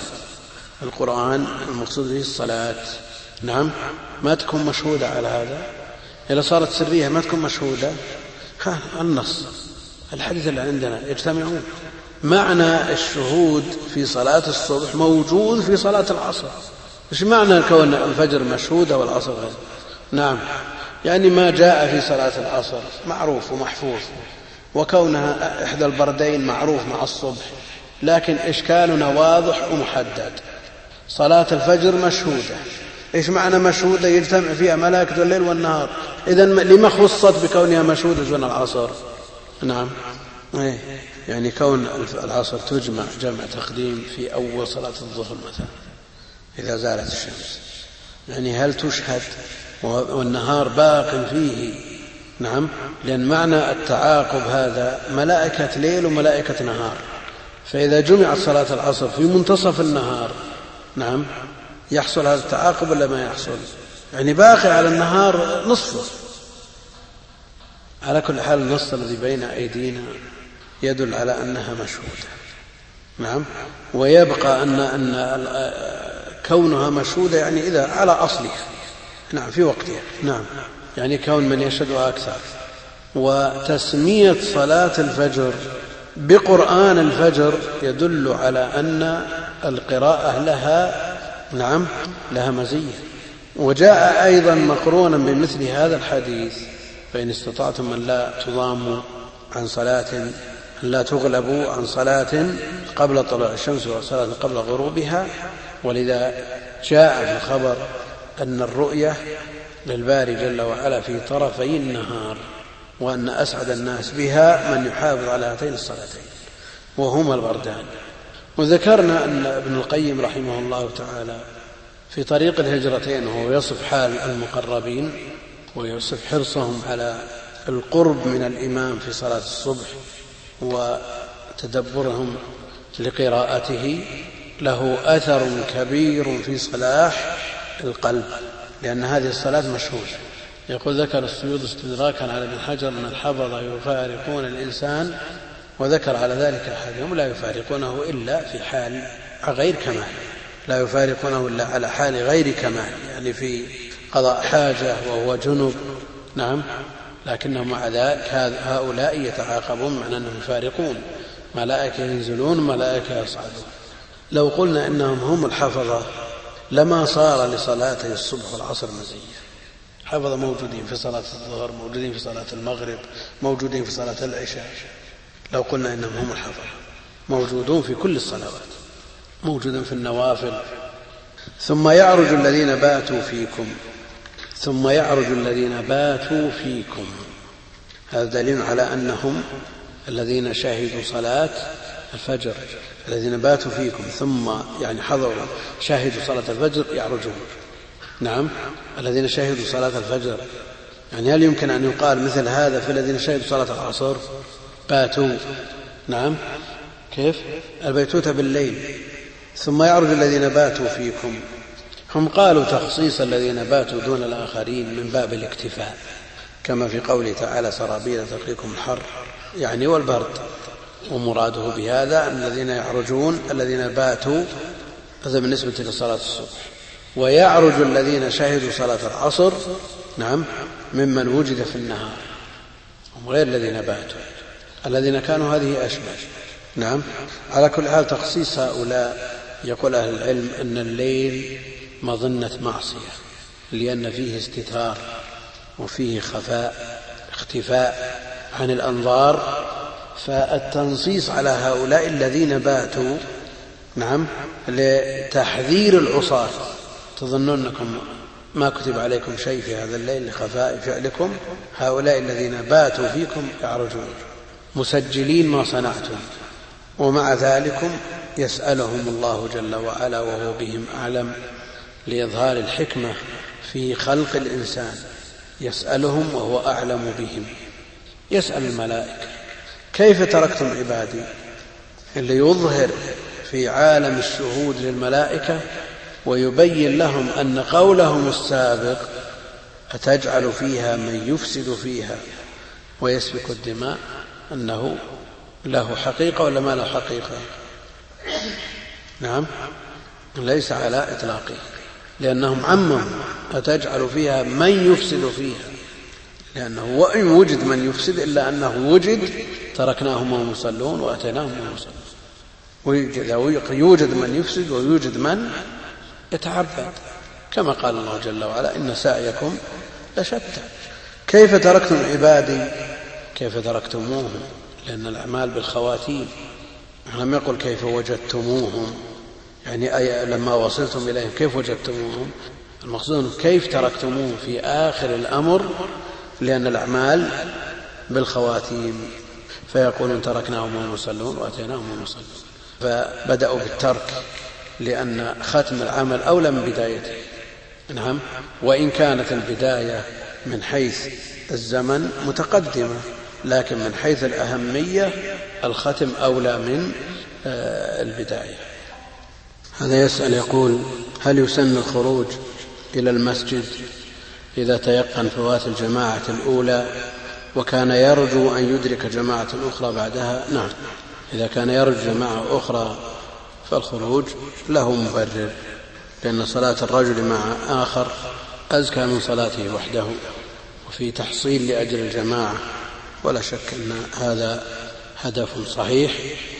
القرآن المقصود به الصلاة. نعم، ما تكون مشهودة على هذا، إذا صارت سرية ما تكون مشهودة. ها النص الحديث اللي عندنا يجتمعون، معنى الشهود في صلاة الصبح موجود في صلاة العصر. إيش معنى كون الفجر مشهودة والعصر غير؟ نعم، يعني ما جاء في صلاة العصر معروف ومحفوظ، وكونها إحدى البردين معروف مع الصبح، لكن إشكالنا واضح ومحدد. صلاة الفجر مشهودة، إيش معنى مشهودة؟ يجتمع فيها ملائكة الليل والنهار، إذن لما خصت بكونها مشهودة دون العصر؟ نعم، إيه يعني كون العصر تجمع جمع تقديم في أول صلاة الظهر مثلا إذا زالت الشمس، يعني هل تشهد والنهار باق فيه؟ نعم، لأن معنى التعاقب هذا ملائكة ليل وملائكة نهار، فإذا جمعت صلاة العصر في منتصف النهار نعم يحصل هذا التعاقب ولا ما يحصل؟ يعني باقي على النهار نصفه. على كل حال النص الذي بين أيدينا يدل على أنها مشهودة. نعم، ويبقى أن, أن كونها مشهودة يعني إذا على أصلها، نعم في وقتها، نعم يعني كون من يشهدها أكثر. وتسمية صلاة الفجر بقرآن الفجر يدل على أن القراءة لها نعم لها مزية. وجاء أيضا مقرونا بمثل هذا الحديث: فإن استطعتم أن لا تضاموا عن صلاة، لا تغلبوا عن صلاة قبل طلوع الشمس وصلاة قبل غروبها. ولذا جاء في الخبر أن الرؤية للباري جل وعلا في طرفي النهار، وأن أسعد الناس بها من يحافظ على هاتين الصلاتين وهما البردان. وذكرنا أن ابن القيم رحمه الله تعالى في طريق الهجرتين وهو يصف حال المقربين ويصف حرصهم على القرب من الإمام في صلاة الصبح وتدبرهم لقراءته، له أثر كبير في صلاح القلب، لأن هذه الصلاة مشهودة. يقول: ذكر السيوط استدراكا على ابن حجر أن الحفظة يفارقون الإنسان، وذكر على ذلك أحدهم لا يفارقونه إلا في حال غير كمال، لا يفارقونه إلا على حال غير كمال، يعني في قضاء حاجة وهو جنب. نعم، لكنهم مع ذلك هؤلاء يتعاقبون، معنى أنهم يفارقون، ملائكة ينزلون ملائكة يصعدون. لو قلنا إنهم هم الحفظة لما صار لصلاتي الصبح والعصر مزية، حفظ موجودين في صلاة الظهر، موجودين في صلاة المغرب، موجودين في صلاة العشاء. لو قلنا إنهم هم الحفظ موجودون في كل الصلوات، موجودون في النوافل. ثم يعرج الذين باتوا فيكم، ثم يعرج الذين باتوا فيكم، هذا دليل على أنهم الذين شهدوا صلاة الفجر، الذين باتوا فيكم ثم يعني حضروا شاهدوا صلاة الفجر يعرجون. نعم، الذين شهدوا صلاة الفجر، يعني هل يمكن أن يقال مثل هذا في الذين شهدوا صلاة العصر باتوا؟ نعم، كيف؟ البيتوتة بالليل. ثم يعرج الذين باتوا فيكم، هم قالوا تخصيص الذين باتوا دون الآخرين من باب الاكتفاء، كما في قوله تعالى سرابيل تقيكم الحر يعني والبرد، ومراده بهذا أن الذين يعرجون الذين باتوا، هذا بالنسبة لصلاة الصبح. ويعرج الذين شهدوا صلاة العصر، نعم، ممن وجد في النهار، هم غير الذين باتوا، الذين كانوا هذه أشبه. نعم، على كل حال تخصيص هؤلاء يقول أهل العلم أن الليل مظنة معصية، لأن فيه استتار وفيه خفاء اختفاء عن الأنظار، فالتنصيص على هؤلاء الذين باتوا، نعم، لتحذير العصاة، تظنون أنكم ما كتب عليكم شيء في هذا الليل لخفاء فعلكم، هؤلاء الذين باتوا فيكم يعرجون مسجلين ما صنعتم، ومع ذلك يسألهم الله جل وعلا وهو بهم أعلم، لإظهار الحكمة في خلق الإنسان، يسألهم وهو أعلم بهم. يسأل الملائكة كيف تركتم عبادي، اللي يظهر في عالم الشهود للملائكة ويبين لهم أن قولهم السابق أتجعل فيها من يفسد فيها ويسفك الدماء أنه له حقيقة ولا ما له حقيقة؟ نعم، ليس على إطلاقه، لأنهم عمهم أتجعل فيها من يفسد فيها، لأنه وإن وجد من يفسد إلا أنه وجد تركناهم وهم يصلون وأتيناهم وهم يصلون. يوجد من يفسد ويوجد من يتعبد، كما قال الله جل وعلا إن سعيكم لشتى. كيف تركتم عبادي، كيف تركتموهم، لأن الأعمال بالخواتيم، لم يقل كيف وجدتموهم، يعني أي لما وصلتم إليهم كيف وجدتموهم، المقصود كيف تركتموهم في آخر الأمر، لأن الأعمال بالخواتيم، فيقولون تركناهم وهم يصلون وأتيناهم وهم يصلون، فبدأوا بالترك لأن ختم العمل أولى من بدايته. نعم، وإن كانت البداية من حيث الزمن متقدمة، لكن من حيث الأهمية الختم أولى من البداية. هذا يسأل يقول هل يسن الخروج إلى المسجد إذا تيقن فوات الجماعة الأولى وكان يرجو أن يدرك جماعة أخرى بعدها؟ نعم، إذا كان يرجو جماعة أخرى فالخروج له مبرر، لأن صلاة الرجل مع آخر أزكى من صلاته وحده، وفي تحصيل لأجل الجماعة، ولا شك أن هذا هدف صحيح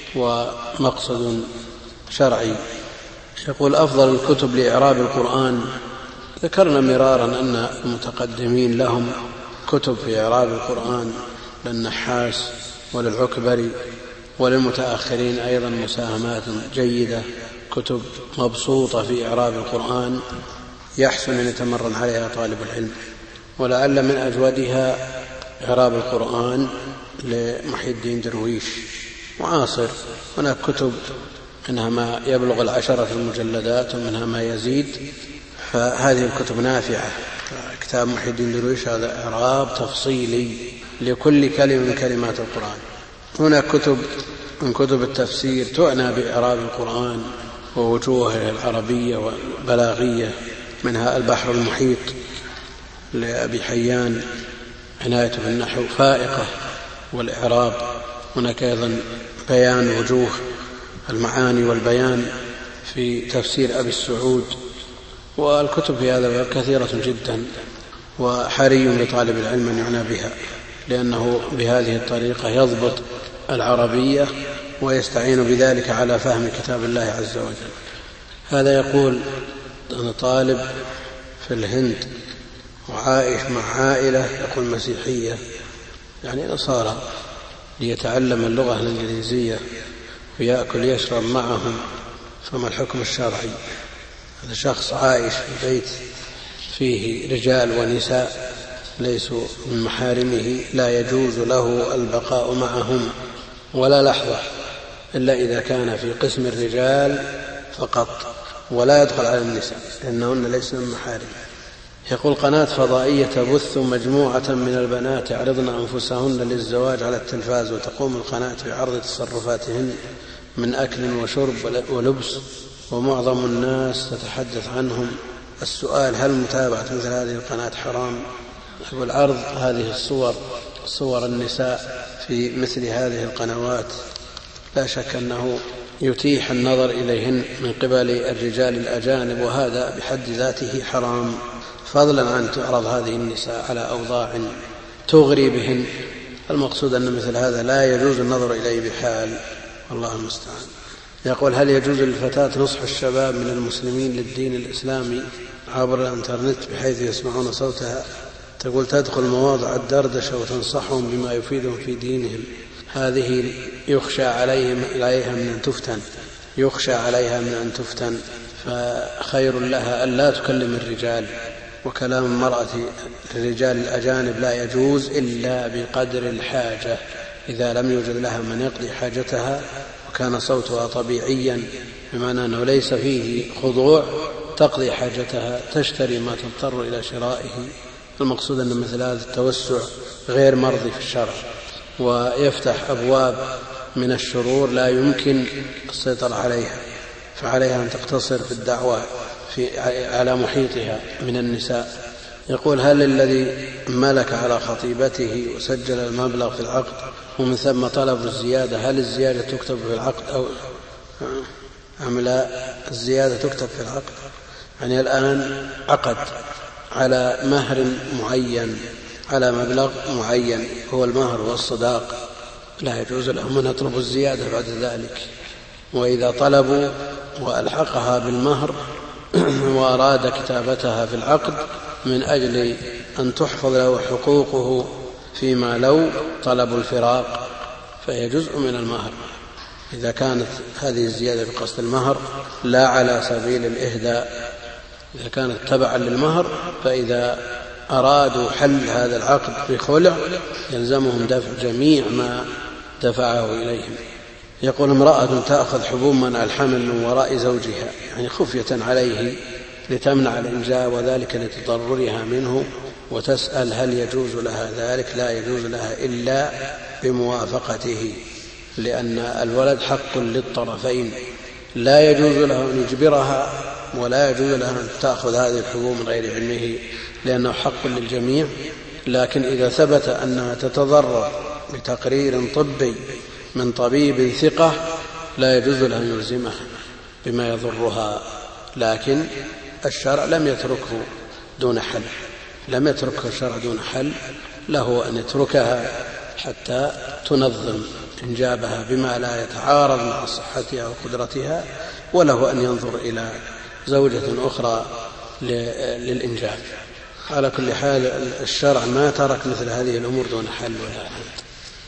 ومقصد شرعي. يقول أفضل الكتب لإعراب القرآن، ذكرنا مرارا أن المتقدمين لهم كتب في إعراب القرآن، للنحاس وللعكبري، وللمتأخرين أيضا مساهمات جيدة، كتب مبسوطة في إعراب القرآن يحسن أن يتمرن عليها طالب العلم. ولعل من أجودها إعراب القرآن لمحي الدين درويش معاصر، هناك كتب منها ما يبلغ العشرة المجلدات ومنها ما يزيد، فهذه الكتب نافعة. كتاب محي الدين درويش هذا إعراب تفصيلي لكل كلمة من كلمات القرآن. هناك كتب من كتب التفسير تعنى بإعراب القرآن ووجوهه العربية والبلاغية، منها البحر المحيط لأبي حيان عناية بالنحو فائقة والإعراب. هناك أيضا بيان وجوه المعاني والبيان في تفسير أبي السعود، والكتب في هذا كثيرة جدا، وحري لطالب العلم أن يعنى بها، لأنه بهذه الطريقة يضبط العربية ويستعين بذلك على فهم كتاب الله عز وجل. هذا يقول أنا طالب في الهند وعائش مع عائلة يقول مسيحية يعني نصارى ليتعلم اللغة الإنجليزية ويأكل يشرب معهم، فما الحكم الشرعي؟ هذا شخص عائش في بيت فيه رجال ونساء ليسوا من محارمه، لا يجوز له البقاء معهم ولا لحظة إلا إذا كان في قسم الرجال فقط، ولا يدخل على النساء لأنهن ليسن من محارمه. يقول قناة فضائية تبث مجموعة من البنات يعرضن أنفسهن للزواج على التلفاز، وتقوم القناة بعرض تصرفاتهن من أكل وشرب ولبس، ومعظم الناس تتحدث عنهم. السؤال: هل متابعة مثل هذه القناة حرام؟ يقول عرض هذه الصور صور النساء في مثل هذه القنوات لا شك أنه يتيح النظر إليهن من قبل الرجال الأجانب، وهذا بحد ذاته حرام، فضلا عن تعرض هذه النساء على أوضاع تغري بهن. المقصود أن مثل هذا لا يجوز النظر إليه بحال، والله المستعان. يقول: هل يجوز للفتاة نصح الشباب من المسلمين للدين الإسلامي عبر الانترنت بحيث يسمعون صوتها؟ تقول تدخل مواضع الدردشة وتنصحهم بما يفيدهم في دينهم، هذه يخشى عليهم عليها من أن تفتن يخشى عليها من أن تفتن فخير لها أن لا تكلم الرجال، وكلام المرأة الرجال الأجانب لا يجوز إلا بقدر الحاجة، إذا لم يوجد لها من يقضي حاجتها وكان صوتها طبيعيا بمعنى أنه ليس فيه خضوع، تقضي حاجتها، تشتري ما تضطر إلى شرائه. المقصود أن مثل هذا التوسع غير مرضي في الشرع، ويفتح أبواب من الشرور لا يمكن السيطرة عليها، فعليها أن تقتصر في الدعوة في على محيطها من النساء. يقول: هل الذي ملك على خطيبته وسجل المبلغ في العقد ومن ثم طلب الزيادة، هل الزيادة تكتب في العقد أو أم لا؟ الزيادة تكتب في العقد. يعني الآن عقد على مهر معين، على مبلغ معين هو المهر والصداق، لا يجوز لهم أن يطلبوا الزيادة بعد ذلك. وإذا طلبوا وألحقها بالمهر وأراد كتابتها في العقد من أجل أن تحفظ له حقوقه فيما لو طلبوا الفراق فهي جزء من المهر، إذا كانت هذه الزيادة بقصد المهر لا على سبيل الإهداء. إذا كانت تبعا للمهر فإذا أرادوا حل هذا العقد بخلع يلزمهم دفع جميع ما دفعه إليهم. يقول: امرأة تأخذ حبوب منع الحمل من وراء زوجها، يعني خفية عليه لتمنع الإنجاب وذلك لتضررها منه، وتسأل هل يجوز لها ذلك؟ لا يجوز لها إلا بموافقته، لأن الولد حق للطرفين، لا يجوز له أن يجبرها ولا يجوز لها أن تأخذ هذه الحبوب من غير علمه لأنه حق للجميع. لكن إذا ثبت أنها تتضرر بتقرير طبي من طبيب ثقة لا يجوز له أن يلزمها بما يضرها، لكن الشرع لم يتركه دون حل لم يتركه الشرع دون حل، له أن يتركها حتى تنظم إنجابها بما لا يتعارض مع صحتها وقدرتها، وله أن ينظر إلى زوجة أخرى للإنجاب. على كل حال الشرع ما ترك مثل هذه الأمور دون حل ولا حل.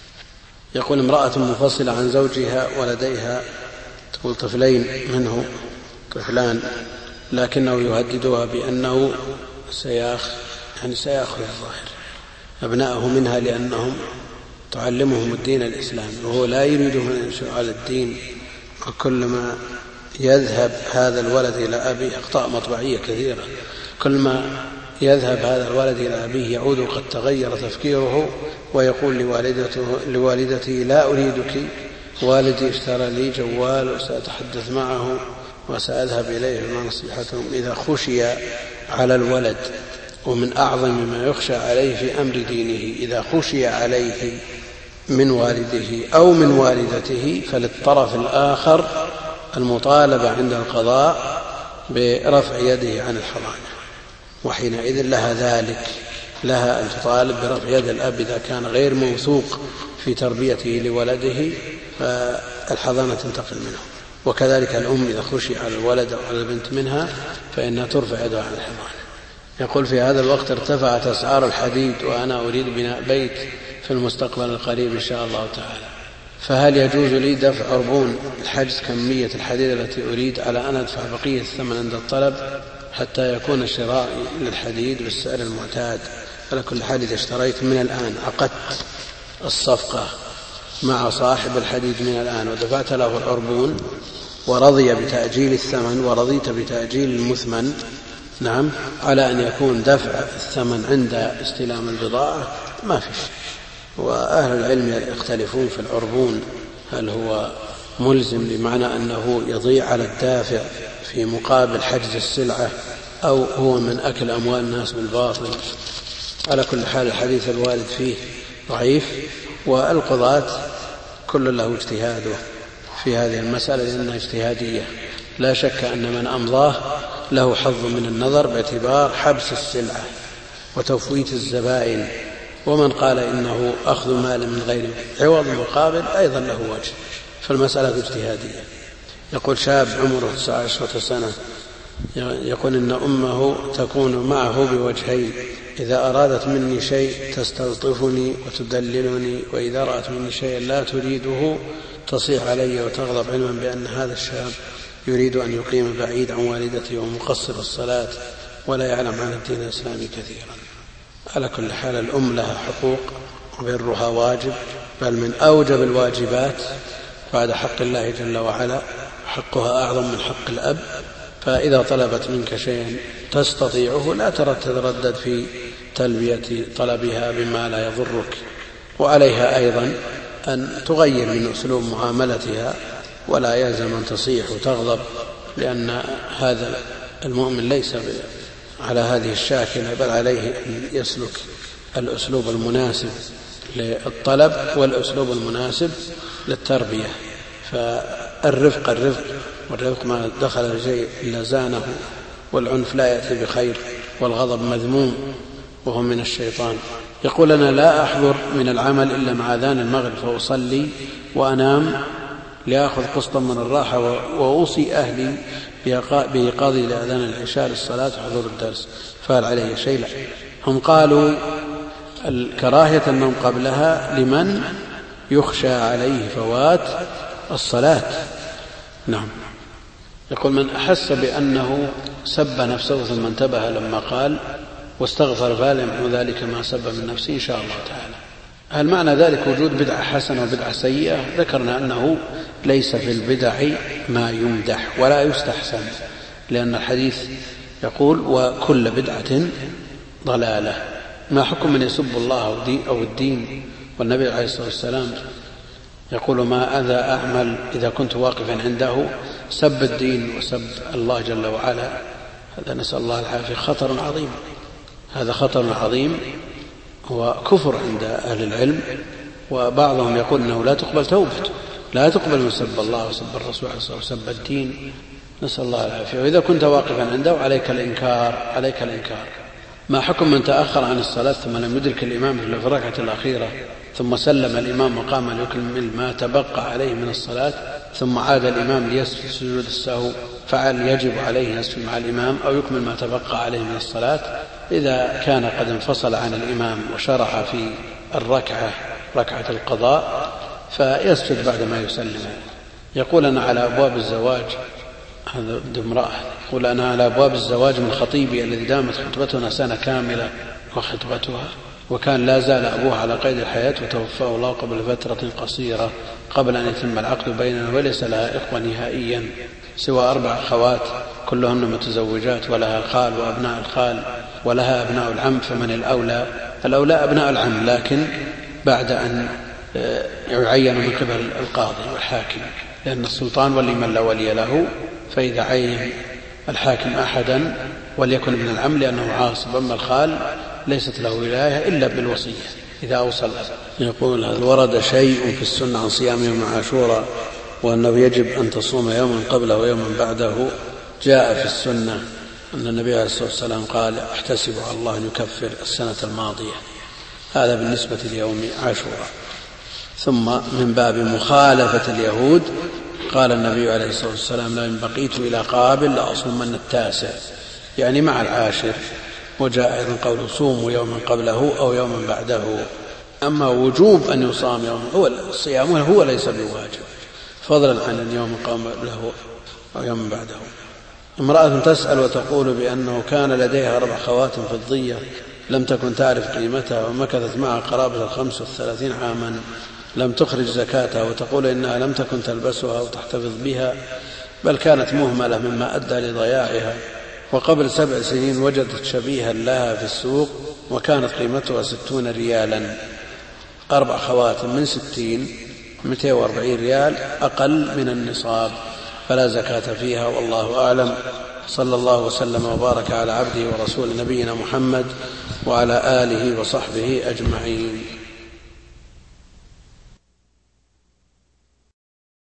يقول: امرأة منفصلة عن زوجها ولديها تقول طفلين منه طفلان، لكنه يهددها بأنه سيأخذ يعني سيأخذ الظاهر أبنائه منها لأنهم تعلمهم الدين الإسلامي، وهو لا يريدهم أن ينشأوا على الدين. وكلما يذهب هذا الولد إلى أبيه، أخطاء مطبعية كثيرة، كلما يذهب هذا الولد إلى أبيه يعود قد تغير تفكيره، ويقول لوالدته, لوالدته لا أريدك، والدي اشترى لي جوال وسأتحدث معه وسأذهب إليه مع نصيحتهم. إذا خشي على الولد، ومن أعظم ما يخشى عليه في أمر دينه، إذا خشي عليه من والده أو من والدته فللطرف الآخر المطالبة عند القضاء برفع يده عن الحضانة، وحينئذ لها ذلك لها أن تطالب برفع يد الأب إذا كان غير موثوق في تربيته لولده، فالحضانة تنتقل منه. وكذلك الأم إذا خشي على الولد أو على البنت منها فإنها ترفع يدها عن الحضانة. يقول في هذا الوقت ارتفعت أسعار الحديد وأنا أريد بناء بيت في المستقبل القريب إن شاء الله تعالى، فهل يجوز لي دفع عربون الحجز كمية الحديد التي أريد على أن أدفع بقية الثمن عند الطلب حتى يكون شرائي للحديد بالسعر المعتاد؟ على كل حال إذا اشتريت من الآن، عقدت الصفقة مع صاحب الحديد من الآن ودفعت له العربون ورضي بتأجيل الثمن ورضيت بتأجيل المثمن، نعم، على أن يكون دفع الثمن عند استلام البضاعة ما في شيء. وأهل العلم يختلفون في العربون، هل هو ملزم بمعنى أنه يضيع على الدافع في مقابل حجز السلعة أو هو من أكل أموال الناس بالباطل. على كل حال الحديث الوارد فيه ضعيف، والقضاة كل له اجتهاده في هذه المسألة لأنها اجتهادية. لا شك أن من أمضاه له حظ من النظر باعتبار حبس السلعة وتفويت الزبائن، ومن قال إنه أخذ مال من غير عوض مقابل أيضا له وجه، فالمسألة اجتهادية. يقول شاب عمره تسعة عشرة سنة يقول إن أمه تكون معه بوجهين، إذا أرادت مني شيء تستلطفني وتدللني، وإذا رأت مني شيء لا تريده تصيح علي وتغضب، علما بأن هذا الشاب يريد أن يقيم بعيد عن والدته ومقصر الصلاة ولا يعلم عن الدين الإسلامي كثيرا. على كل حال الأم لها حقوق وبرها واجب، بل من أوجب الواجبات بعد حق الله جل وعلا، حقها أعظم من حق الأب. فإذا طلبت منك شيئا تستطيعه لا تتردد في تلبية طلبها بما لا يضرك، وعليها أيضا أن تغير من أسلوب معاملتها، ولا يلزم أن تصيح وتغضب، لأن هذا المؤمن ليس على هذه الشاكلة، بل عليه أن يسلك الأسلوب المناسب للطلب والأسلوب المناسب للتربية. فالرفق الرفق والرفق ما دخل الشيء إلا زانه، والعنف لا يأتي بخير، والغضب مذموم وهو من الشيطان. يقول أنا لا أحضر من العمل إلا مع أذان المغرب فأصلي وأنام لأخذ قسطا من الراحة، وأوصي أهلي بإيقاظي لأذان العشاء للصلاة وحضور الدرس، فهل عليه شيء؟ لا. هم قالوا الكراهية النوم قبلها لمن يخشى عليه فوات الصلاة. نعم. يقول من أحس بأنه سب نفسه ثم انتبه لما قال واستغفر فلا يمحو ذلك ما سب من نفسه إن شاء الله تعالى. هل معنى ذلك وجود بدعة حسنة وبدعة سيئة؟ ذكرنا أنه ليس في البدع ما يمدح ولا يستحسن، لأن الحديث يقول وكل بدعة ضلالة. ما حكم من يسب الله أو الدين؟ والنبي عليه الصلاة والسلام يقول ما أذى أعمل إذا كنت واقفا عنده، سب الدين وسب الله جل وعلا، هذا نسأل الله العافية خطر عظيم، هذا خطر عظيم وكفر عند أهل العلم. وبعضهم يقول أنه لا تقبل توبته، لا تقبل من سب الله وسب الرسول وسب الدين، نسأل الله العافية. وإذا كنت واقفا عنده عليك الإنكار، عليك الإنكار. ما حكم من تأخر عن الصلاة ثم لم يدرك الإمام في الركعة الأخيرة ثم سلم الإمام وقام ليكمل ما تبقى عليه من الصلاة ثم عاد الإمام ليسجد سجود السهو، فعل يجب عليه يسجد مع الإمام أو يكمل ما تبقى عليه من الصلاة؟ إذا كان قد انفصل عن الإمام وشرع في الركعة ركعة القضاء فيسجد بعد ما يسلم. يقول أنا على أبواب الزواج، هذا امرأة، يقول أنا على أبواب الزواج من خطيبي الذي دامت خطبتنا سنة كاملة وخطبتها، وكان لا زال أبوها على قيد الحياة وتوفاه الله قبل فترة قصيرة قبل أن يتم العقد بيننا، وليس لها إخوة نهائيا سوى أربع أخوات كلهن متزوجات، ولها الخال وأبناء الخال ولها أبناء العم، فمن الأولى؟ الأولى أبناء العم، لكن بعد أن يعين من قبل القاضي والحاكم، لأن السلطان ولي من لا ولي له، فإذا عين الحاكم أحدا وليكن ابن العم لأنه عاصب، أما الخال ليست له ولاية إلا بالوصية إذا أوصل. يقول هل ورد شيء في السنة عن صيام يوم عاشوراء وأنه يجب أن تصوم يوما قبله ويوما بعده؟ جاء في السنة أن النبي عليه الصلاة والسلام قال احتسب على الله أن يكفر السنة الماضية، هذا بالنسبة ليوم عاشوراء. ثم من باب مخالفة اليهود قال النبي عليه الصلاة والسلام لئن بقيت إلى قابل لأصومن التاسع، يعني مع العاشر وجاء أيضا قوله صوموا يوما قبله أو يوما بعده. أما وجوب أن يصام يوم هو الصيام هو ليس بواجب، فضلا عن يوم قبله أو يوم بعده. امرأة تسأل وتقول بأنه كان لديها أربع خواتم فضية لم تكن تعرف قيمتها ومكثت معها قرابة الخمس والثلاثين عاما لم تخرج زكاتها، وتقول إنها لم تكن تلبسها وتحتفظ بها بل كانت مهملة مما أدى لضياعها، وقبل سبع سنين وجدت شبيها لها في السوق وكانت قيمتها ستون ريالا. أربع خواتم من ستين مئتين وأربعين ريال أقل من النصاب، فلا زكاة فيها والله أعلم. صلى الله وسلم وبارك على عبده ورسول نبينا محمد وعلى آله وصحبه أجمعين.